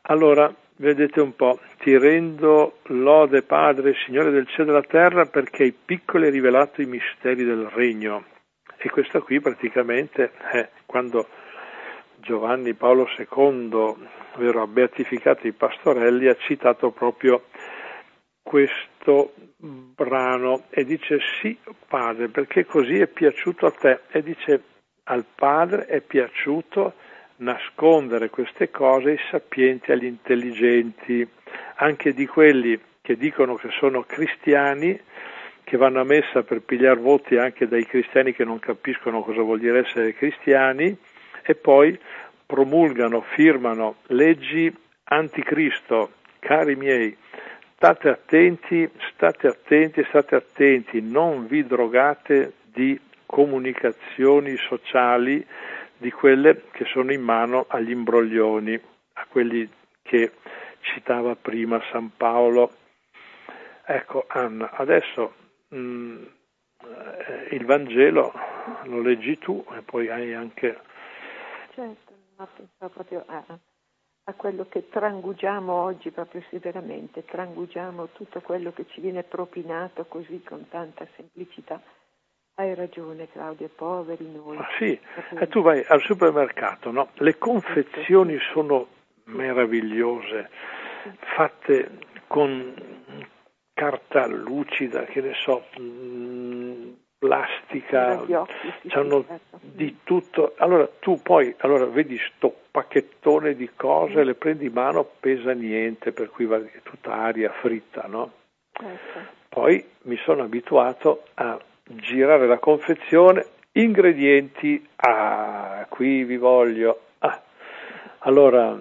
allora, vedete un po', ti rendo lode, Padre, Signore del cielo e della terra, perché ai piccoli hai rivelato i misteri del regno. E questa qui praticamente è quando Giovanni Paolo secondo, vero, ha beatificato i pastorelli, ha citato proprio questo brano e dice: sì, Padre, perché così è piaciuto a te. E dice: al Padre è piaciuto nascondere queste cose ai sapienti, agli intelligenti, anche di quelli che dicono che sono cristiani, che vanno a messa per pigliare voti anche dai cristiani che non capiscono cosa vuol dire essere cristiani, e poi promulgano, firmano leggi anticristo. Cari miei, state attenti, state attenti, state attenti, non vi drogate di comunicazioni sociali, di quelle che sono in mano agli imbroglioni, a quelli che citava prima San Paolo. Ecco, Anna, adesso mh, il Vangelo lo leggi tu e poi hai anche... Certo, ma penso proprio a, a quello che trangugiamo oggi proprio severamente, trangugiamo tutto quello che ci viene propinato così con tanta semplicità. Hai ragione, Claudia, poveri noi. Ah, sì, e tu vai al supermercato, no? Le confezioni sono meravigliose, fatte con carta lucida, che ne so, mh, plastica, c'hanno di tutto. Allora tu poi, allora vedi sto pacchettone di cose, le prendi in mano, pesa niente, per cui va tutta aria fritta, no? Poi mi sono abituato a girare la confezione, ingredienti, ah, qui vi voglio, ah, allora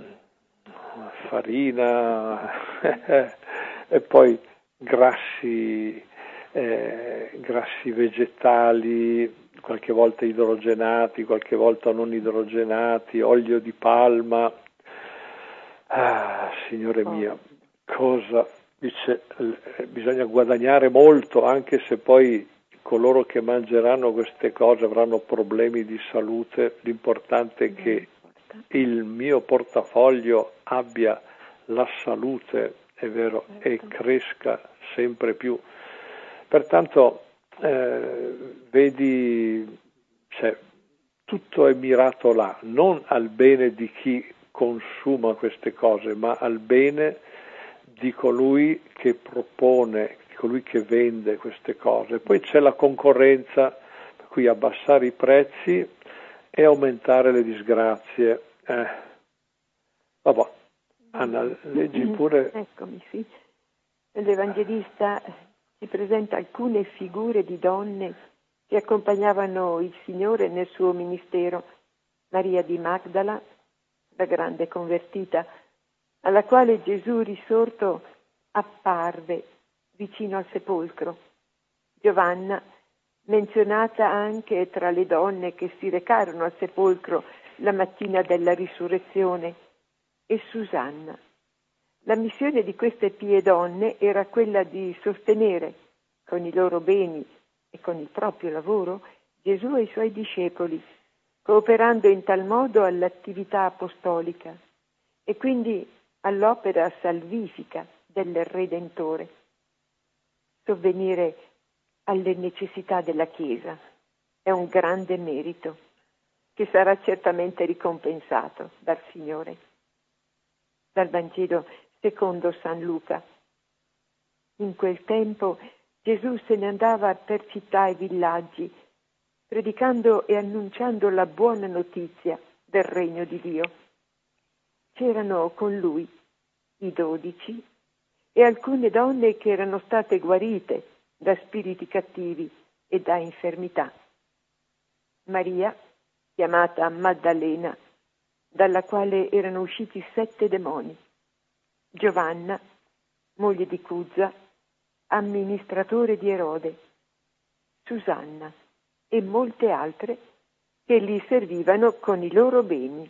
farina e poi grassi, eh, grassi vegetali, qualche volta idrogenati, qualche volta non idrogenati, olio di palma. Ah, Signore mio, cosa dice? Bisogna guadagnare molto, anche se poi coloro che mangeranno queste cose avranno problemi di salute. L'importante è che il mio portafoglio abbia la salute, è vero, e cresca sempre più. Pertanto eh, vedi, cioè, tutto è mirato là, non al bene di chi consuma queste cose, ma al bene di colui che propone, di colui che vende queste cose. Poi c'è la concorrenza, per cui abbassare i prezzi e aumentare le disgrazie. Eh. Vabbè, Anna, leggi pure. Eccomi, sì. L'Evangelista ci presenta alcune figure di donne che accompagnavano il Signore nel suo ministero. Maria di Magdala, la grande convertita, alla quale Gesù risorto apparve vicino al sepolcro. Giovanna, menzionata anche tra le donne che si recarono al sepolcro la mattina della risurrezione, e Susanna. La missione di queste pie donne era quella di sostenere con i loro beni e con il proprio lavoro Gesù e i suoi discepoli, cooperando in tal modo all'attività apostolica e quindi all'opera salvifica del Redentore. Sovvenire alle necessità della Chiesa è un grande merito che sarà certamente ricompensato dal Signore. Dal Vangelo secondo San Luca. In quel tempo Gesù se ne andava per città e villaggi, predicando e annunciando la buona notizia del regno di Dio. C'erano con lui i dodici e alcune donne che erano state guarite da spiriti cattivi e da infermità. Maria, chiamata Maddalena, dalla quale erano usciti sette demoni. Giovanna, moglie di Cuzza, amministratore di Erode. Susanna e molte altre che gli servivano con i loro beni.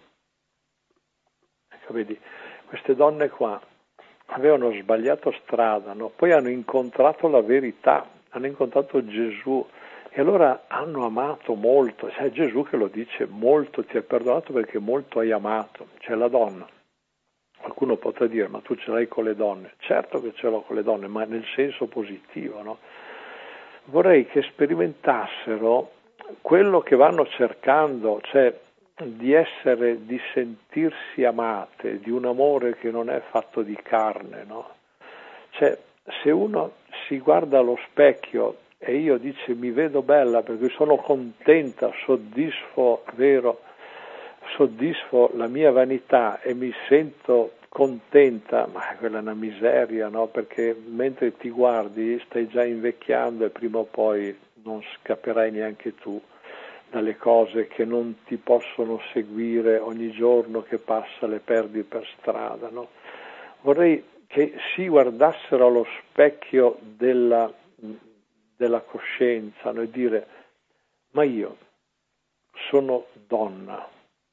Ecco, vedi, queste donne qua avevano sbagliato strada, no? Poi hanno incontrato la verità, hanno incontrato Gesù e allora hanno amato molto. C'è Gesù che lo dice: molto ti è perdonato perché molto hai amato. C'è la donna Qualcuno potrà dire, ma tu ce l'hai con le donne. Certo che ce l'ho con le donne, ma nel senso positivo, no? Vorrei che sperimentassero quello che vanno cercando, cioè di essere, di sentirsi amate, di un amore che non è fatto di carne, no? Cioè, se uno si guarda allo specchio e io dice mi vedo bella perché sono contenta, soddisfo, vero, soddisfo la mia vanità e mi sento contenta, ma quella è una miseria, no? Perché mentre ti guardi stai già invecchiando e prima o poi non scapperai neanche tu dalle cose che non ti possono seguire ogni giorno che passa, le perdi per strada, no? Vorrei che si guardassero allo specchio della, della coscienza, no? E dire, ma io sono donna,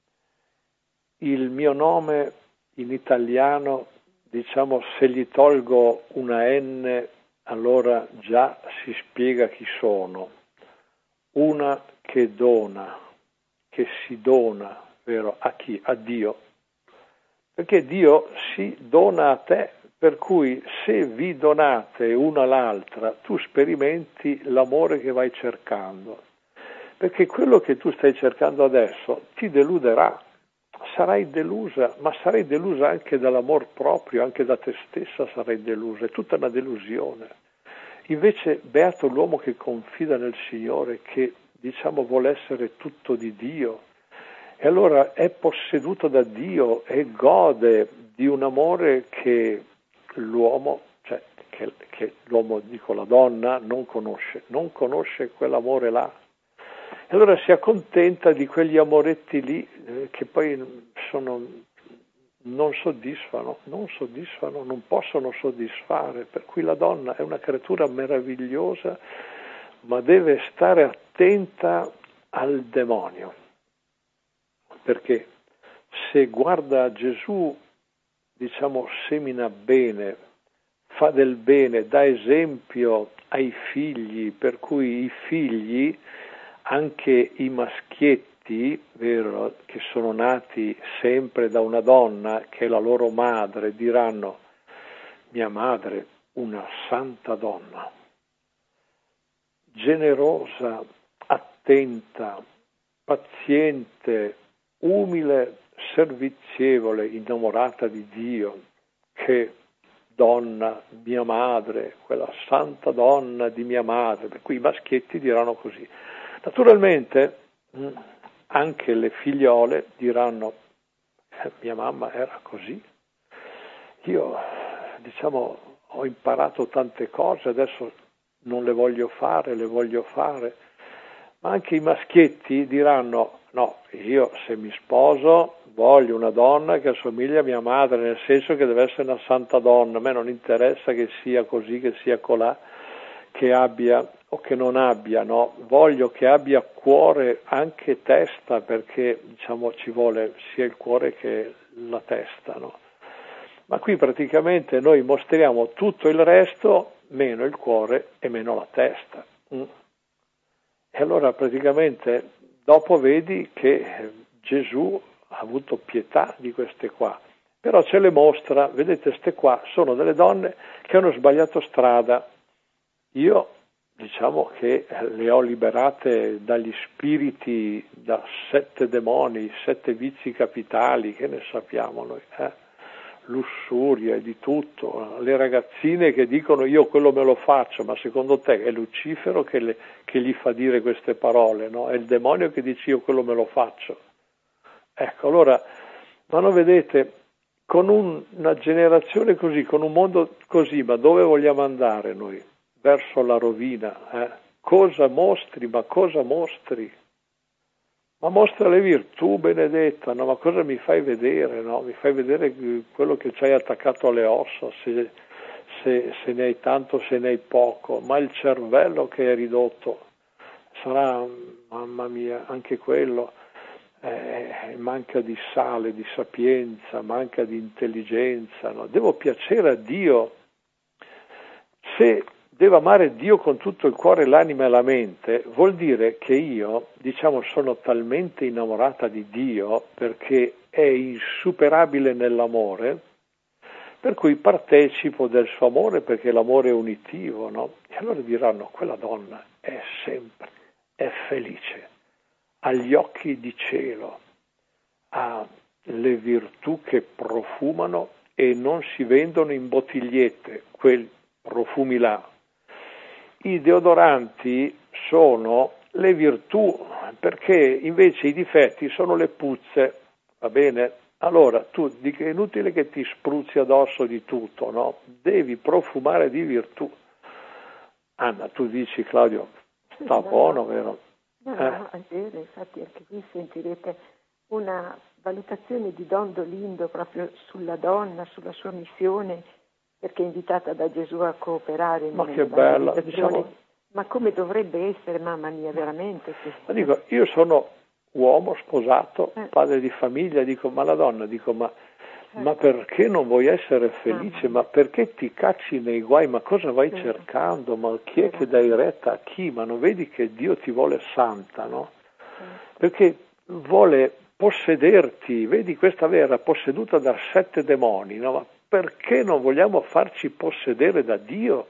il mio nome in italiano, diciamo, se gli tolgo una N, allora già si spiega chi sono. Una che dona, che si dona, vero? A chi? A Dio. Perché Dio si dona a te, per cui se vi donate una all'altra, tu sperimenti l'amore che vai cercando. Perché quello che tu stai cercando adesso ti deluderà. Sarai delusa, ma sarai delusa anche dall'amor proprio, anche da te stessa sarai delusa, è tutta una delusione. Invece beato l'uomo che confida nel Signore, che diciamo vuole essere tutto di Dio, e allora è posseduto da Dio e gode di un amore che l'uomo, cioè che, che l'uomo, dico la donna, non conosce, non conosce quell'amore là. E allora si accontenta di quegli amoretti lì eh, che poi sono, non soddisfano, non soddisfano, non possono soddisfare, per cui la donna è una creatura meravigliosa, ma deve stare attenta al demonio, perché se guarda Gesù, diciamo, semina bene, fa del bene, dà esempio ai figli, per cui i figli, anche i maschietti, vero, che sono nati sempre da una donna, che è la loro madre, diranno, mia madre, una santa donna, generosa, attenta, paziente, umile, servizievole, innamorata di Dio, che donna, mia madre, quella santa donna di mia madre, per cui i maschietti diranno così. Naturalmente anche le figliole diranno, mia mamma era così, io diciamo ho imparato tante cose, adesso non le voglio fare, le voglio fare, ma anche i maschietti diranno, no, io se mi sposo voglio una donna che assomiglia a mia madre, nel senso che deve essere una santa donna, a me non interessa che sia così, che sia colà, che abbia o che non abbia, no? Voglio che abbia cuore, anche testa, perché diciamo ci vuole sia il cuore che la testa, no? Ma qui praticamente noi mostriamo tutto il resto, meno il cuore e meno la testa. Mm. E allora praticamente dopo vedi che Gesù ha avuto pietà di queste qua, però ce le mostra, vedete, queste qua sono delle donne che hanno sbagliato strada. Io diciamo che le ho liberate dagli spiriti, da sette demoni, sette vizi capitali, che ne sappiamo noi, eh? Lussuria e di tutto, le ragazzine che dicono io quello me lo faccio, ma secondo te è Lucifero che, le, che gli fa dire queste parole, no? È il demonio che dice io quello me lo faccio. Ecco, allora, ma non vedete, con un, una generazione così, con un mondo così, ma dove vogliamo andare noi? Verso la rovina, eh? Cosa mostri, ma cosa mostri? Ma mostra le virtù, Benedetta, no? Ma cosa mi fai vedere, no? Mi fai vedere quello che ci hai attaccato alle ossa, se, se, se ne hai tanto, se ne hai poco, ma il cervello che è ridotto, sarà, mamma mia, anche quello, eh, manca di sale, di sapienza, manca di intelligenza, no? Devo piacere a Dio. Se devo amare Dio con tutto il cuore, l'anima e la mente, vuol dire che io, diciamo, sono talmente innamorata di Dio, perché è insuperabile nell'amore, per cui partecipo del suo amore perché l'amore è unitivo, no? E allora diranno, quella donna è sempre, è felice, ha gli occhi di cielo, ha le virtù che profumano e non si vendono in bottigliette, quei profumi là. I deodoranti sono le virtù, perché invece i difetti sono le puzze, va bene? Allora, tu, è inutile che ti spruzzi addosso di tutto, no? Devi profumare di virtù. Anna, tu dici, Claudio, sta no, buono, no. vero? No, eh? no, è vero, infatti anche qui sentirete una valutazione di Don Dolindo proprio sulla donna, sulla sua missione, perché è invitata da Gesù a cooperare Ma nella che bella, evangelizzazione. diciamo... Ma come dovrebbe essere, mamma mia, veramente? Che... Ma dico, io sono uomo sposato, eh. padre di famiglia, dico, ma la donna, dico, ma, eh. ma perché non vuoi essere felice? Ma perché ti cacci nei guai? Ma cosa vai Vero. cercando? Ma chi è che dai retta a chi? Ma non vedi che Dio ti vuole santa, no? Certo. Perché vuole possederti, vedi questa vera posseduta da sette demoni, no? Ma perché non vogliamo farci possedere da Dio?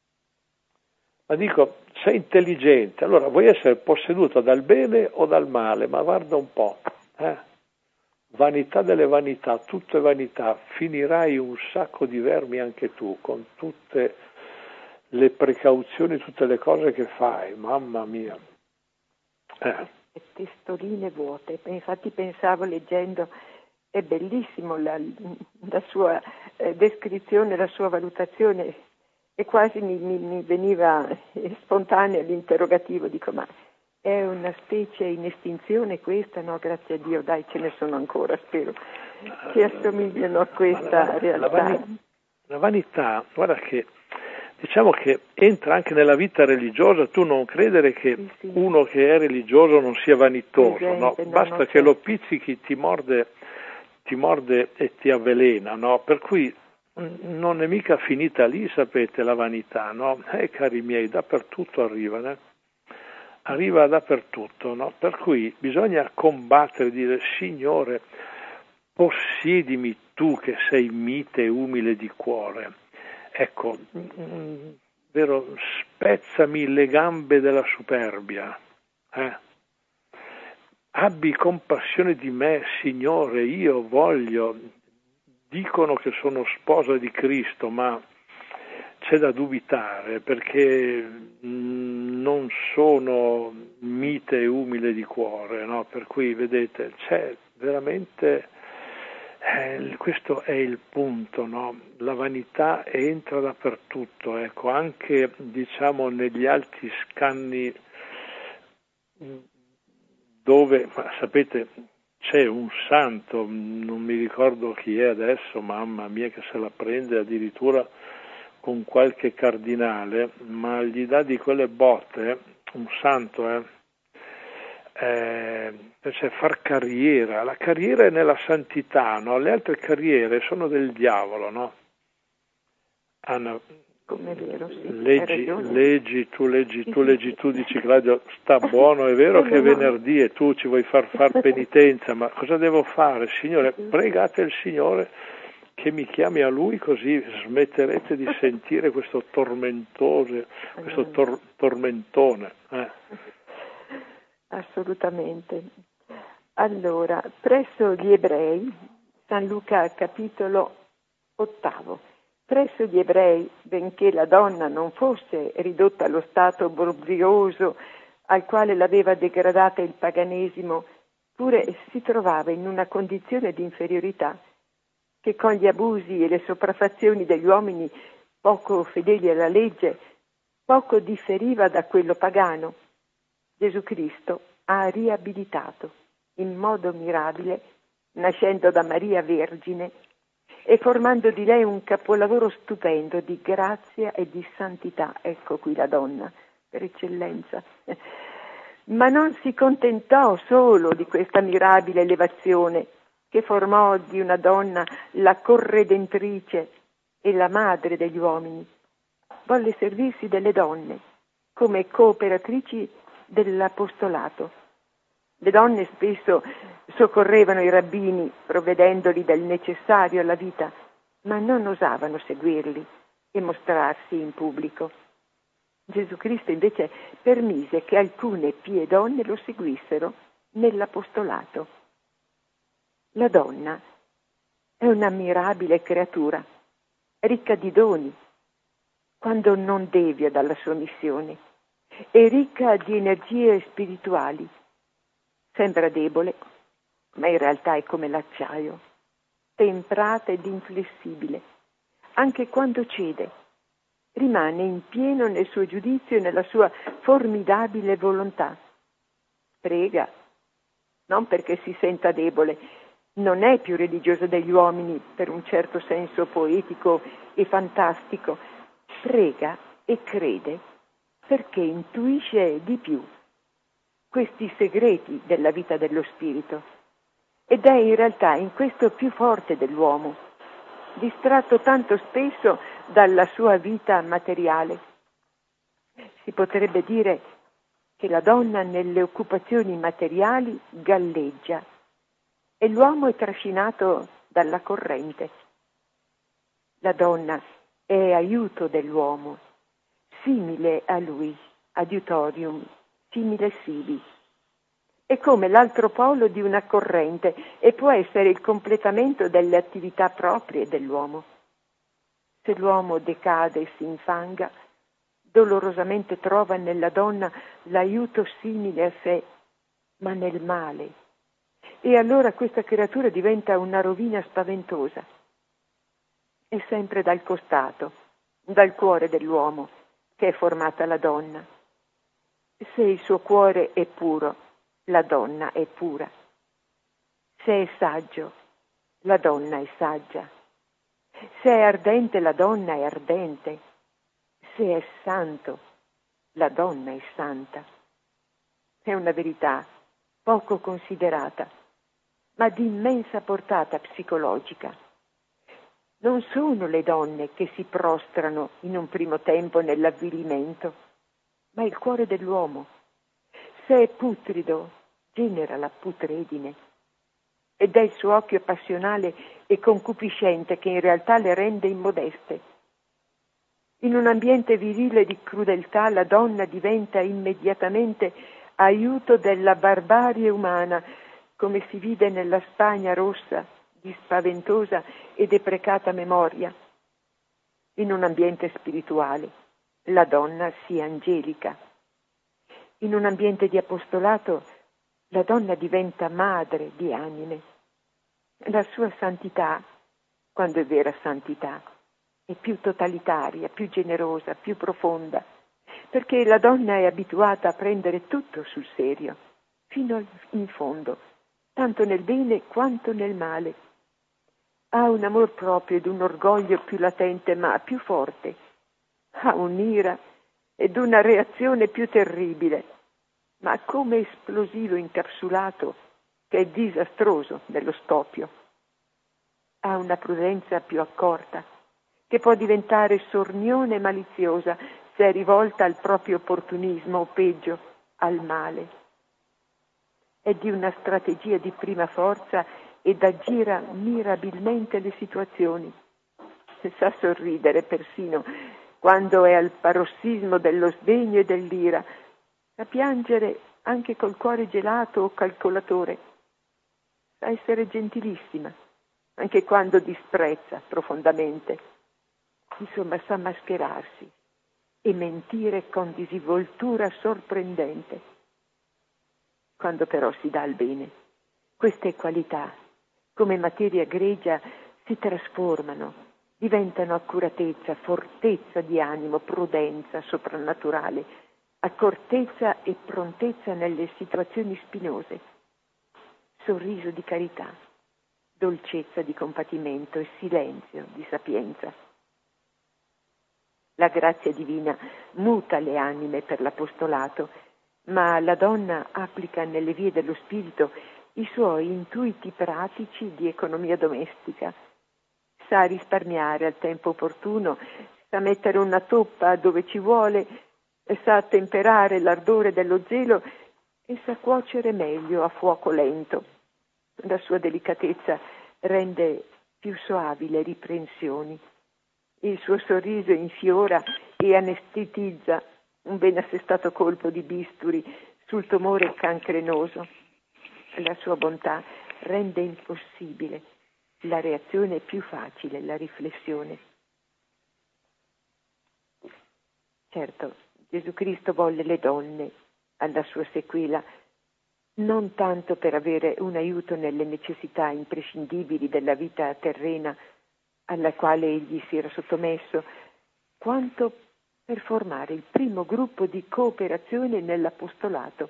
Ma dico, sei intelligente, allora vuoi essere posseduto dal bene o dal male? Ma guarda un po', eh? Vanità delle vanità, tutto è vanità, finirai un sacco di vermi anche tu, con tutte le precauzioni, tutte le cose che fai, mamma mia. Eh. E testoline vuote, infatti pensavo leggendo, è bellissimo la, la sua eh, descrizione, la sua valutazione, e quasi mi, mi, mi veniva spontaneo l'interrogativo, dico ma è una specie in estinzione questa? No, grazie a Dio, dai, ce ne sono ancora, spero, che assomigliano a questa la, realtà. La vanità, la vanità, guarda che diciamo che entra anche nella vita religiosa, tu non credere che sì, sì. uno che è religioso non sia vanitoso, Presente, no? no, Basta no, che certo. lo pizzichi, ti morde, ti morde e ti avvelena, no? Per cui non è mica finita lì, sapete, la vanità, no? Eh, cari miei, dappertutto arriva, né? Arriva dappertutto, no? Per cui bisogna combattere, dire, Signore, possedimi tu che sei mite e umile di cuore. Ecco, mh, vero, spezzami le gambe della superbia, eh? Abbi compassione di me, Signore, io voglio. Dicono che sono sposa di Cristo, ma c'è da dubitare perché non sono mite e umile di cuore, no? Per cui vedete, c'è veramente, eh, questo è il punto, no? La vanità entra dappertutto, ecco, anche diciamo negli alti scanni dove, ma sapete, c'è un santo, non mi ricordo chi è adesso, mamma mia che se la prende addirittura con qualche cardinale, ma gli dà di quelle botte, un santo, eh, eh, cioè far carriera, la carriera è nella santità, no? Le altre carriere sono del diavolo, no? Anna, come è vero, sì, leggi, leggi, tu leggi, tu leggi, tu dici Claudio, sta buono, è vero che è venerdì e tu ci vuoi far far penitenza, ma cosa devo fare? Signore, pregate il Signore che mi chiami a Lui così smetterete di sentire questo tormentoso, questo tor- tormentone. Eh. Assolutamente. Allora, presso gli ebrei, San Luca capitolo ottavo. Presso gli ebrei, benché la donna non fosse ridotta allo stato borbrioso al quale l'aveva degradata il paganesimo, pure si trovava in una condizione di inferiorità che con gli abusi e le sopraffazioni degli uomini poco fedeli alla legge, poco differiva da quello pagano. Gesù Cristo ha riabilitato in modo mirabile, nascendo da Maria Vergine, e formando di lei un capolavoro stupendo di grazia e di santità. Ecco qui la donna, per eccellenza. Ma non si contentò solo di questa mirabile elevazione, che formò di una donna la corredentrice e la madre degli uomini. Volle servirsi delle donne come cooperatrici dell'apostolato. Le donne spesso soccorrevano i rabbini provvedendoli del necessario alla vita, ma non osavano seguirli e mostrarsi in pubblico. Gesù Cristo invece permise che alcune pie donne lo seguissero nell'apostolato. La donna è un'ammirabile creatura, ricca di doni, quando non devia dalla sua missione, e ricca di energie spirituali. Sembra debole, ma in realtà è come l'acciaio, temprata ed inflessibile. Anche quando cede, rimane in pieno nel suo giudizio e nella sua formidabile volontà. Prega, non perché si senta debole, non è più religiosa degli uomini per un certo senso poetico e fantastico. Prega e crede perché intuisce di più questi segreti della vita dello spirito ed è in realtà in questo più forte dell'uomo, distratto tanto spesso dalla sua vita materiale. Si potrebbe dire che la donna nelle occupazioni materiali galleggia e l'uomo è trascinato dalla corrente. La donna è aiuto dell'uomo, simile a lui, adiutorium, simile sibi. È come l'altro polo di una corrente e può essere il completamento delle attività proprie dell'uomo. Se l'uomo decade e si infanga, dolorosamente trova nella donna l'aiuto simile a sé, ma nel male. E allora questa creatura diventa una rovina spaventosa. È sempre dal costato, dal cuore dell'uomo, che è formata la donna. Se il suo cuore è puro, la donna è pura. Se è saggio, la donna è saggia. Se è ardente, la donna è ardente. Se è santo, la donna è santa. È una verità poco considerata, ma di immensa portata psicologica. Non sono le donne che si prostrano in un primo tempo nell'avvilimento, ma il cuore dell'uomo. Se è putrido, genera la putredine. Ed è il suo occhio passionale e concupiscente che in realtà le rende immodeste. In un ambiente virile di crudeltà la donna diventa immediatamente aiuto della barbarie umana, come si vide nella Spagna rossa di spaventosa e deprecata memoria. In un ambiente spirituale la donna si angelica. In un ambiente di apostolato la donna diventa madre di anime. La sua santità, quando è vera santità, è più totalitaria, più generosa, più profonda, perché la donna è abituata a prendere tutto sul serio, fino in fondo, tanto nel bene quanto nel male. Ha un amor proprio ed un orgoglio più latente ma più forte. Ha un'ira ed una reazione più terribile, ma come esplosivo incapsulato che è disastroso nello scoppio. Ha una prudenza più accorta, che può diventare sornione e maliziosa se è rivolta al proprio opportunismo o peggio, al male. È di una strategia di prima forza ed aggira mirabilmente le situazioni. Sa sorridere persino quando è al parossismo dello sdegno e dell'ira, sa piangere anche col cuore gelato o calcolatore, sa essere gentilissima anche quando disprezza profondamente. Insomma, sa mascherarsi e mentire con disinvoltura sorprendente. Quando però si dà il bene, queste qualità, come materia grigia, si trasformano, diventano accuratezza, fortezza di animo, prudenza soprannaturale, accortezza e prontezza nelle situazioni spinose, sorriso di carità, dolcezza di compatimento e silenzio di sapienza. La grazia divina muta le anime per l'apostolato, ma la donna applica nelle vie dello spirito i suoi intuiti pratici di economia domestica. Sa risparmiare al tempo opportuno, sa mettere una toppa dove ci vuole, sa temperare l'ardore dello zelo e sa cuocere meglio a fuoco lento. La sua delicatezza rende più soavi le riprensioni. Il suo sorriso infiora e anestetizza un ben assestato colpo di bisturi sul tumore cancrenoso. La sua bontà rende impossibile la reazione più facile, la riflessione. Certo, Gesù Cristo volle le donne alla sua sequela, non tanto per avere un aiuto nelle necessità imprescindibili della vita terrena alla quale egli si era sottomesso, quanto per formare il primo gruppo di cooperazione nell'apostolato.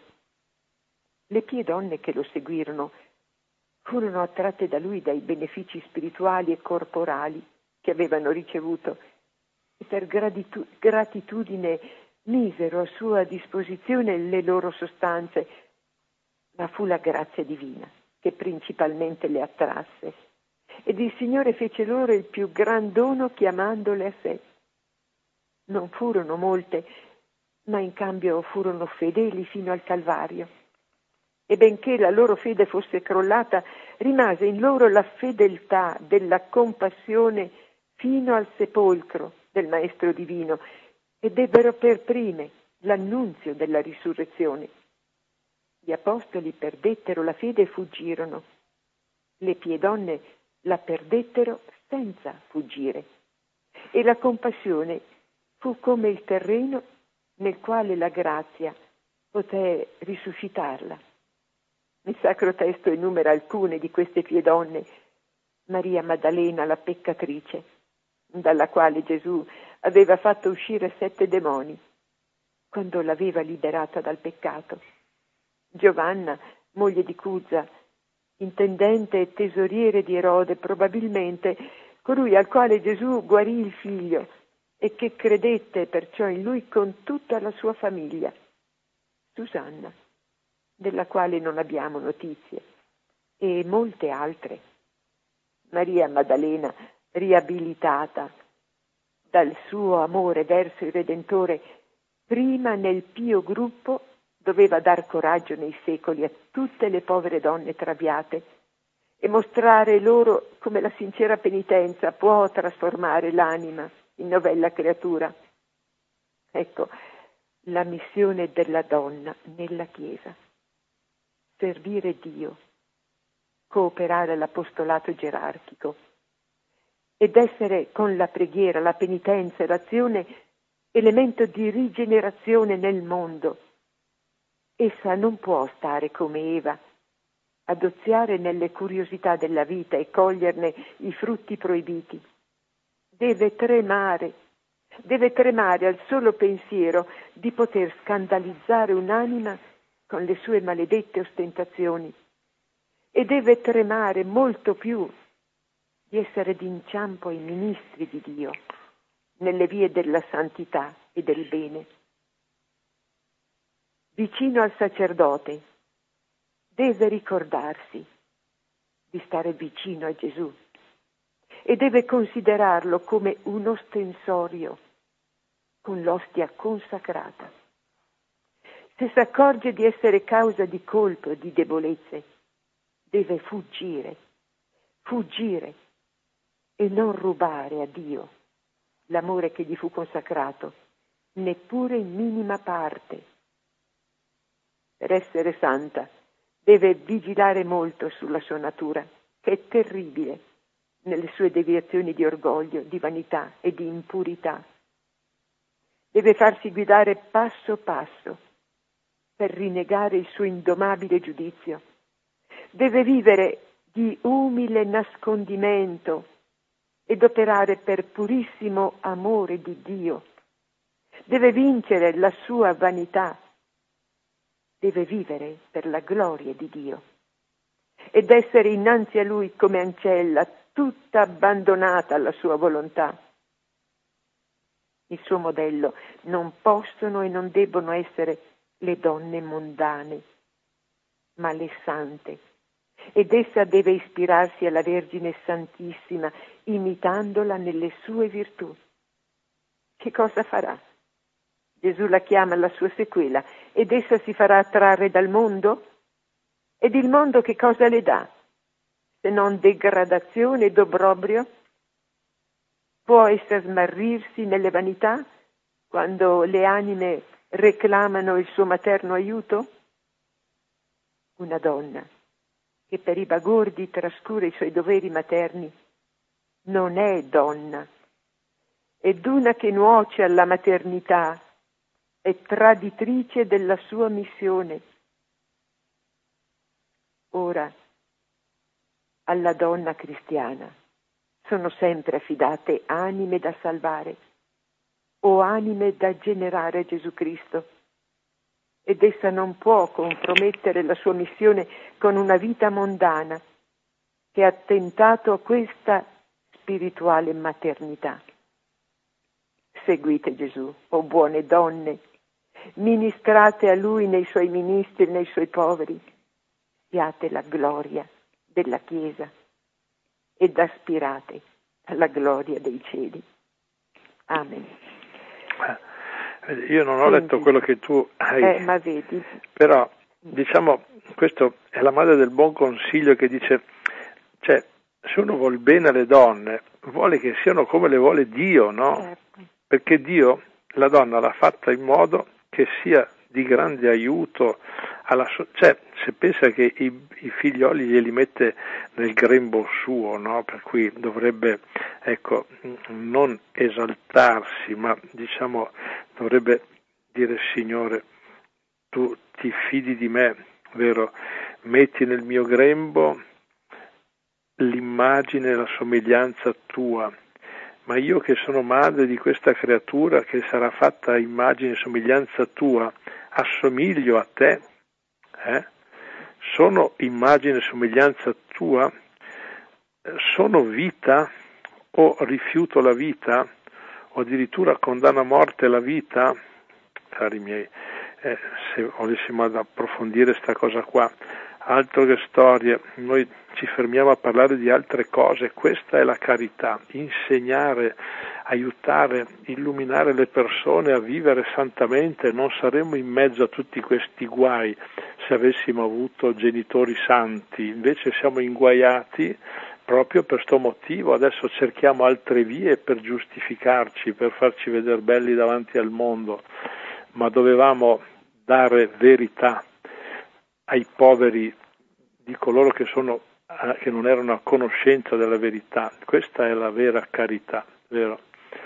Le pie donne che lo seguirono furono attratte da lui dai benefici spirituali e corporali che avevano ricevuto e per gratitu- gratitudine misero a sua disposizione le loro sostanze, ma fu la grazia divina che principalmente le attrasse ed il Signore fece loro il più gran dono chiamandole a sé. Non furono molte, ma in cambio furono fedeli fino al Calvario. E benché la loro fede fosse crollata, rimase in loro la fedeltà della compassione fino al sepolcro del Maestro Divino ed ebbero per prime l'annunzio della risurrezione. Gli apostoli perdettero la fede e fuggirono. Le pie donne la perdettero senza fuggire. E la compassione fu come il terreno nel quale la grazia poté risuscitarla. Il Sacro Testo enumera alcune di queste pie donne. Maria Maddalena, la peccatrice, dalla quale Gesù aveva fatto uscire sette demoni quando l'aveva liberata dal peccato. Giovanna, moglie di Cuza, intendente e tesoriere di Erode, probabilmente colui al quale Gesù guarì il figlio e che credette perciò in lui con tutta la sua famiglia. Susanna, della quale non abbiamo notizie, e molte altre. Maria Maddalena, riabilitata dal suo amore verso il Redentore, prima nel pio gruppo doveva dar coraggio nei secoli a tutte le povere donne traviate e mostrare loro come la sincera penitenza può trasformare l'anima in novella creatura. Ecco la missione della donna nella Chiesa: servire Dio, cooperare all'apostolato gerarchico ed essere con la preghiera, la penitenza e l'azione elemento di rigenerazione nel mondo. Essa non può stare come Eva, adoziare nelle curiosità della vita e coglierne i frutti proibiti. Deve tremare, deve tremare al solo pensiero di poter scandalizzare un'anima con le sue maledette ostentazioni e deve tremare molto più di essere d'inciampo ai ministri di Dio nelle vie della santità e del bene. Vicino al sacerdote deve ricordarsi di stare vicino a Gesù e deve considerarlo come un ostensorio con l'ostia consacrata. Se si accorge di essere causa di colpe o di debolezze, deve fuggire, fuggire e non rubare a Dio l'amore che gli fu consacrato, neppure in minima parte. Per essere santa deve vigilare molto sulla sua natura, che è terribile nelle sue deviazioni di orgoglio, di vanità e di impurità. Deve farsi guidare passo passo per rinnegare il suo indomabile giudizio. Deve vivere di umile nascondimento ed operare per purissimo amore di Dio. Deve vincere la sua vanità. Deve vivere per la gloria di Dio ed essere innanzi a Lui come ancella, tutta abbandonata alla sua volontà. Il suo modello non possono e non debbono essere le donne mondane, ma le sante, ed essa deve ispirarsi alla Vergine Santissima, imitandola nelle sue virtù. Che cosa farà? Gesù la chiama alla sua sequela ed essa si farà attrarre dal mondo? Ed il mondo che cosa le dà? se non degradazione ed obbrobrio? Può essa smarrirsi nelle vanità quando le anime reclamano il suo materno aiuto? Una donna che per i bagordi trascura i suoi doveri materni non è donna, ed una che nuoce alla maternità è traditrice della sua missione. Ora, alla donna cristiana sono sempre affidate anime da salvare o anime da generare a Gesù Cristo, ed essa non può compromettere la sua missione con una vita mondana che ha attentato a questa spirituale maternità. Seguite Gesù, o buone donne, ministrate a Lui nei Suoi ministri e nei Suoi poveri, siate la gloria della Chiesa ed aspirate alla gloria dei cieli. Amen. Io non ho Senti. letto quello che tu hai, eh, ma vedi. Però diciamo, questo è la madre del buon consiglio che dice, cioè, se uno vuol bene alle donne, vuole che siano come le vuole Dio, no? Certo. Perché Dio la donna l'ha fatta in modo che sia di grande aiuto alla so- cioè se pensa che i, i figlioli glieli mette nel grembo suo, no? Per cui dovrebbe, ecco, non esaltarsi, ma diciamo dovrebbe dire: Signore, tu ti fidi di me, vero? Metti nel mio grembo l'immagine e la somiglianza tua, ma io che sono madre di questa creatura che sarà fatta a immagine e somiglianza tua, assomiglio a te, eh? Sono immagine e somiglianza tua, sono vita o rifiuto la vita o addirittura condanno a morte la vita. Cari miei, eh, se volessimo ad approfondire sta cosa qua, altro che storie, noi ci fermiamo a parlare di altre cose. Questa è la carità: insegnare, aiutare, illuminare le persone a vivere santamente. Non saremmo in mezzo a tutti questi guai se avessimo avuto genitori santi, invece siamo inguaiati proprio per sto motivo. Adesso cerchiamo altre vie per giustificarci, per farci vedere belli davanti al mondo, ma dovevamo dare verità ai poveri, di coloro che sono che non erano a conoscenza della verità. Questa è la vera carità, vero?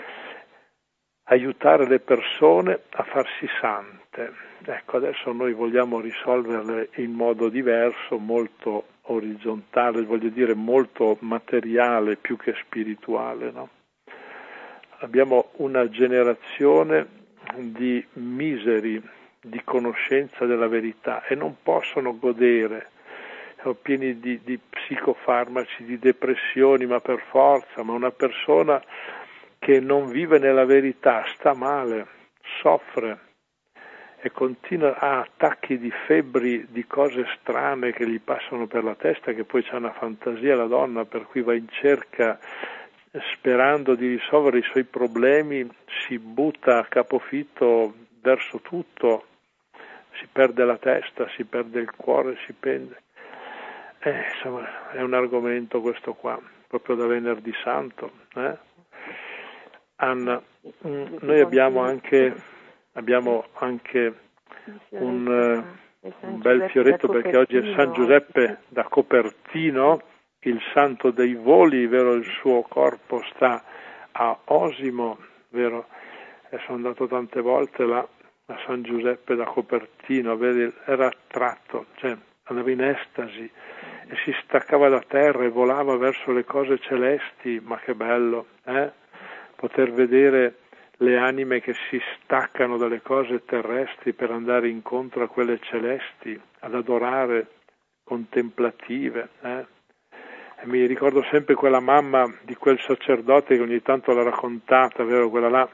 Aiutare le persone a farsi sante. Ecco, adesso noi vogliamo risolverle in modo diverso, molto orizzontale, voglio dire molto materiale più che spirituale, no? Abbiamo una generazione di miseri di conoscenza della verità e non possono godere, sono pieni di, di psicofarmaci, di depressioni, ma per forza. Ma una persona che non vive nella verità sta male, soffre e continua a attacchi di febbri, di cose strane che gli passano per la testa, che poi c'ha una fantasia la donna, per cui va in cerca sperando di risolvere i suoi problemi, si butta a capofitto verso tutto, si perde la testa, si perde il cuore, si pende. Eh, insomma, è un argomento questo qua, proprio da Venerdì Santo. Eh? Anna, noi abbiamo anche, abbiamo anche un, un bel fioretto, perché oggi è San Giuseppe da Copertino, il santo dei voli, vero? Il suo corpo sta a Osimo, vero? E sono andato tante volte là a San Giuseppe da Copertino, vedi? Era attratto, cioè andava in estasi e si staccava da terra e volava verso le cose celesti. Ma che bello, eh? Poter vedere le anime che si staccano dalle cose terrestri per andare incontro a quelle celesti, ad adorare, contemplative, eh? E mi ricordo sempre quella mamma di quel sacerdote che ogni tanto l'ha raccontata, vero? Quella là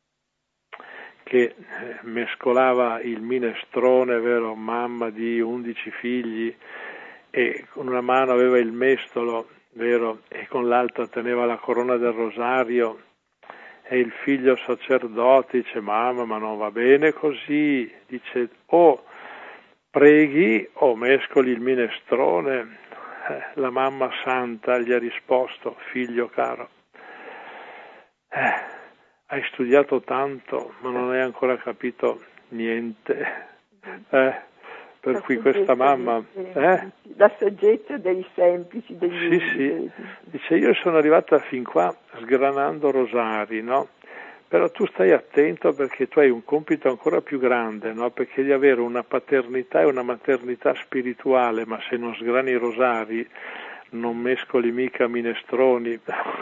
che mescolava il minestrone, vero? Mamma di undici figli, e con una mano aveva il mestolo, vero? E con l'altra teneva la corona del rosario, e il figlio sacerdote dice: mamma, ma non va bene così, dice: o preghi o mescoli il minestrone. eh, la mamma santa gli ha risposto: figlio caro, eh, hai studiato tanto ma non hai ancora capito niente, eh, per la cui questa mamma eh? la saggezza dei semplici, degli sì sì dice: io sono arrivata fin qua sgranando rosari, no? Però tu stai attento, perché tu hai un compito ancora più grande, no? Perché di avere una paternità e una maternità spirituale, ma se non sgrani i rosari non mescoli mica minestroni.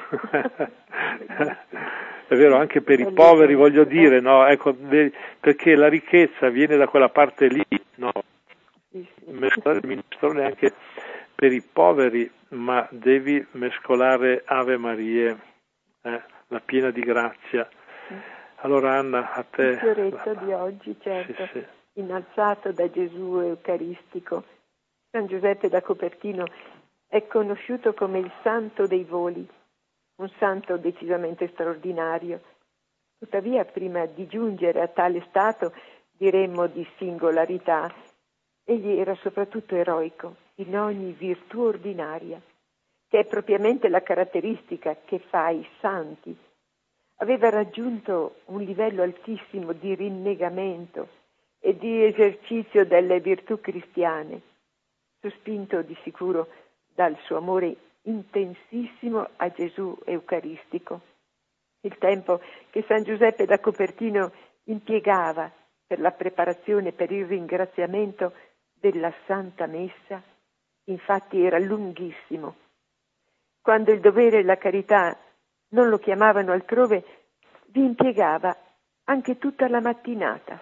È vero, anche per i poveri, voglio dire, no? Ecco, perché la ricchezza viene da quella parte lì, no? Mescolare il minestrone anche per i poveri, ma devi mescolare Ave Marie, eh? La piena di grazia. Allora Anna, a te... Il fioretto la... di oggi, certo, sì, sì. Innalzato da Gesù Eucaristico. San Giuseppe da Cupertino è conosciuto come il santo dei voli, un santo decisamente straordinario. Tuttavia, prima di giungere a tale stato, diremmo di singolarità, egli era soprattutto eroico in ogni virtù ordinaria, che è propriamente la caratteristica che fa i santi. Aveva raggiunto un livello altissimo di rinnegamento e di esercizio delle virtù cristiane, sospinto di sicuro dal suo amore intensissimo a Gesù Eucaristico. Il tempo che San Giuseppe da Cupertino impiegava per la preparazione, per il ringraziamento della Santa Messa, infatti era lunghissimo. Quando il dovere e la carità non lo chiamavano altrove, vi impiegava anche tutta la mattinata.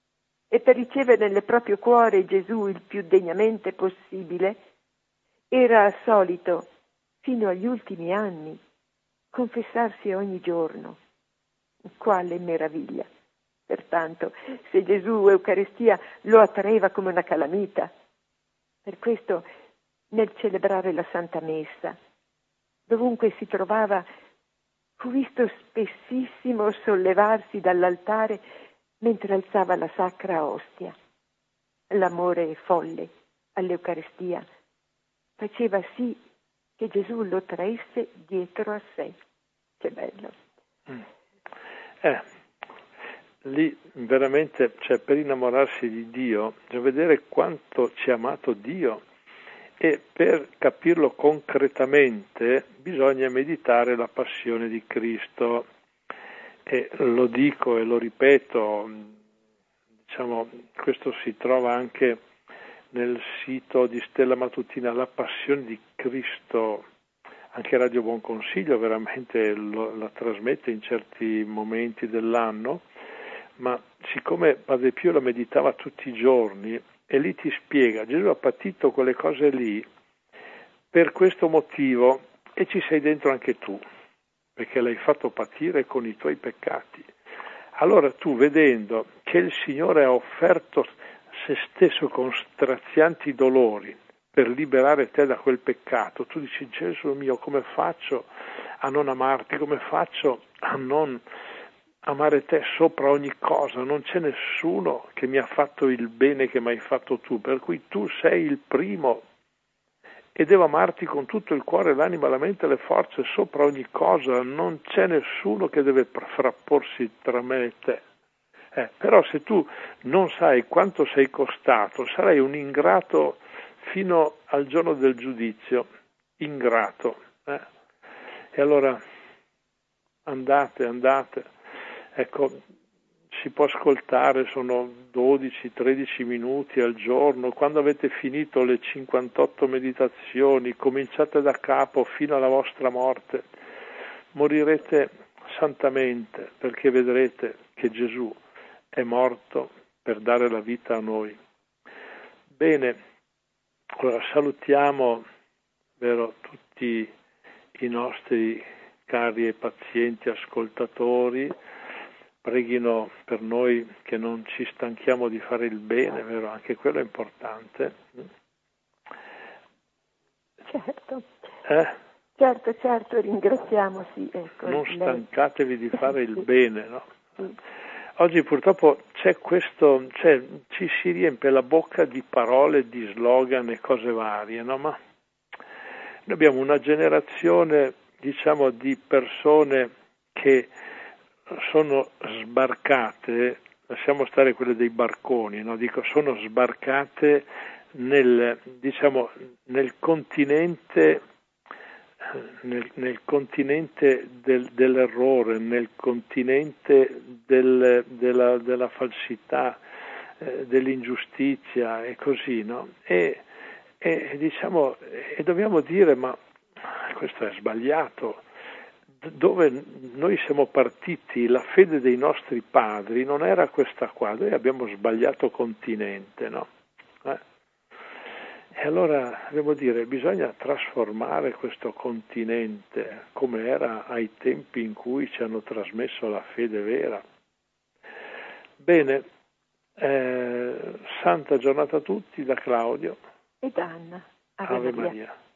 E per ricevere nel proprio cuore Gesù il più degnamente possibile, era solito, fino agli ultimi anni, confessarsi ogni giorno. Quale meraviglia! Pertanto, se Gesù Eucaristia lo attraeva come una calamita, per questo nel celebrare la Santa Messa, dovunque si trovava, fu visto spessissimo sollevarsi dall'altare mentre alzava la sacra ostia. L'amore folle all'Eucaristia faceva sì che Gesù lo traesse dietro a sé. Che bello! Mm. Eh, lì veramente, cioè, per innamorarsi di Dio, bisogna vedere quanto ci ha amato Dio, e per capirlo concretamente bisogna meditare la passione di Cristo. E lo dico e lo ripeto, diciamo, questo si trova anche nel sito di Stella Matutina, la passione di Cristo. Anche Radio Buon Consiglio veramente lo, la trasmette in certi momenti dell'anno, ma siccome Padre Pio la meditava tutti i giorni, e lì ti spiega: Gesù ha patito quelle cose lì per questo motivo, e ci sei dentro anche tu, perché l'hai fatto patire con i tuoi peccati. Allora tu, vedendo che il Signore ha offerto se stesso con strazianti dolori per liberare te da quel peccato, tu dici: Gesù mio, come faccio a non amarti? Come faccio a non amare te sopra ogni cosa? Non c'è nessuno che mi ha fatto il bene che mi hai fatto tu, per cui tu sei il primo, e devo amarti con tutto il cuore, l'anima, la mente e le forze sopra ogni cosa. Non c'è nessuno che deve frapporsi tra me e te. Eh, però se tu non sai quanto sei costato, sarai un ingrato fino al giorno del giudizio, ingrato. Eh? E allora andate, andate. Ecco, si può ascoltare, sono dodici tredici minuti al giorno. Quando avete finito le cinquantotto meditazioni, cominciate da capo fino alla vostra morte. Morirete santamente, perché vedrete che Gesù è morto per dare la vita a noi. Bene, allora salutiamo, vero, tutti i nostri cari e pazienti ascoltatori. Preghino per noi che non ci stanchiamo di fare il bene, vero? Anche quello è importante. Certo. Eh? Certo, certo, ringraziamo, sì. Ecco, non lei. stancatevi di fare il sì. bene, no? Sì. Oggi purtroppo c'è questo, cioè, ci si riempie la bocca di parole, di slogan e cose varie, no? Ma Noi abbiamo una generazione, diciamo, di persone che sono sbarcate, lasciamo stare quelle dei barconi, no? Dico, sono sbarcate nel, diciamo, nel continente, nel, nel continente del, dell'errore, nel continente del, della, della falsità, eh, dell'ingiustizia e così, no? E, e diciamo, e dobbiamo dire, ma questo è sbagliato. Dove noi siamo partiti, la fede dei nostri padri non era questa qua, noi abbiamo sbagliato continente, no? Eh? E allora, devo dire, bisogna trasformare questo continente come era ai tempi in cui ci hanno trasmesso la fede vera. Bene, eh, santa giornata a tutti da Claudio ed Anna. Ave, Ave Maria. Maria.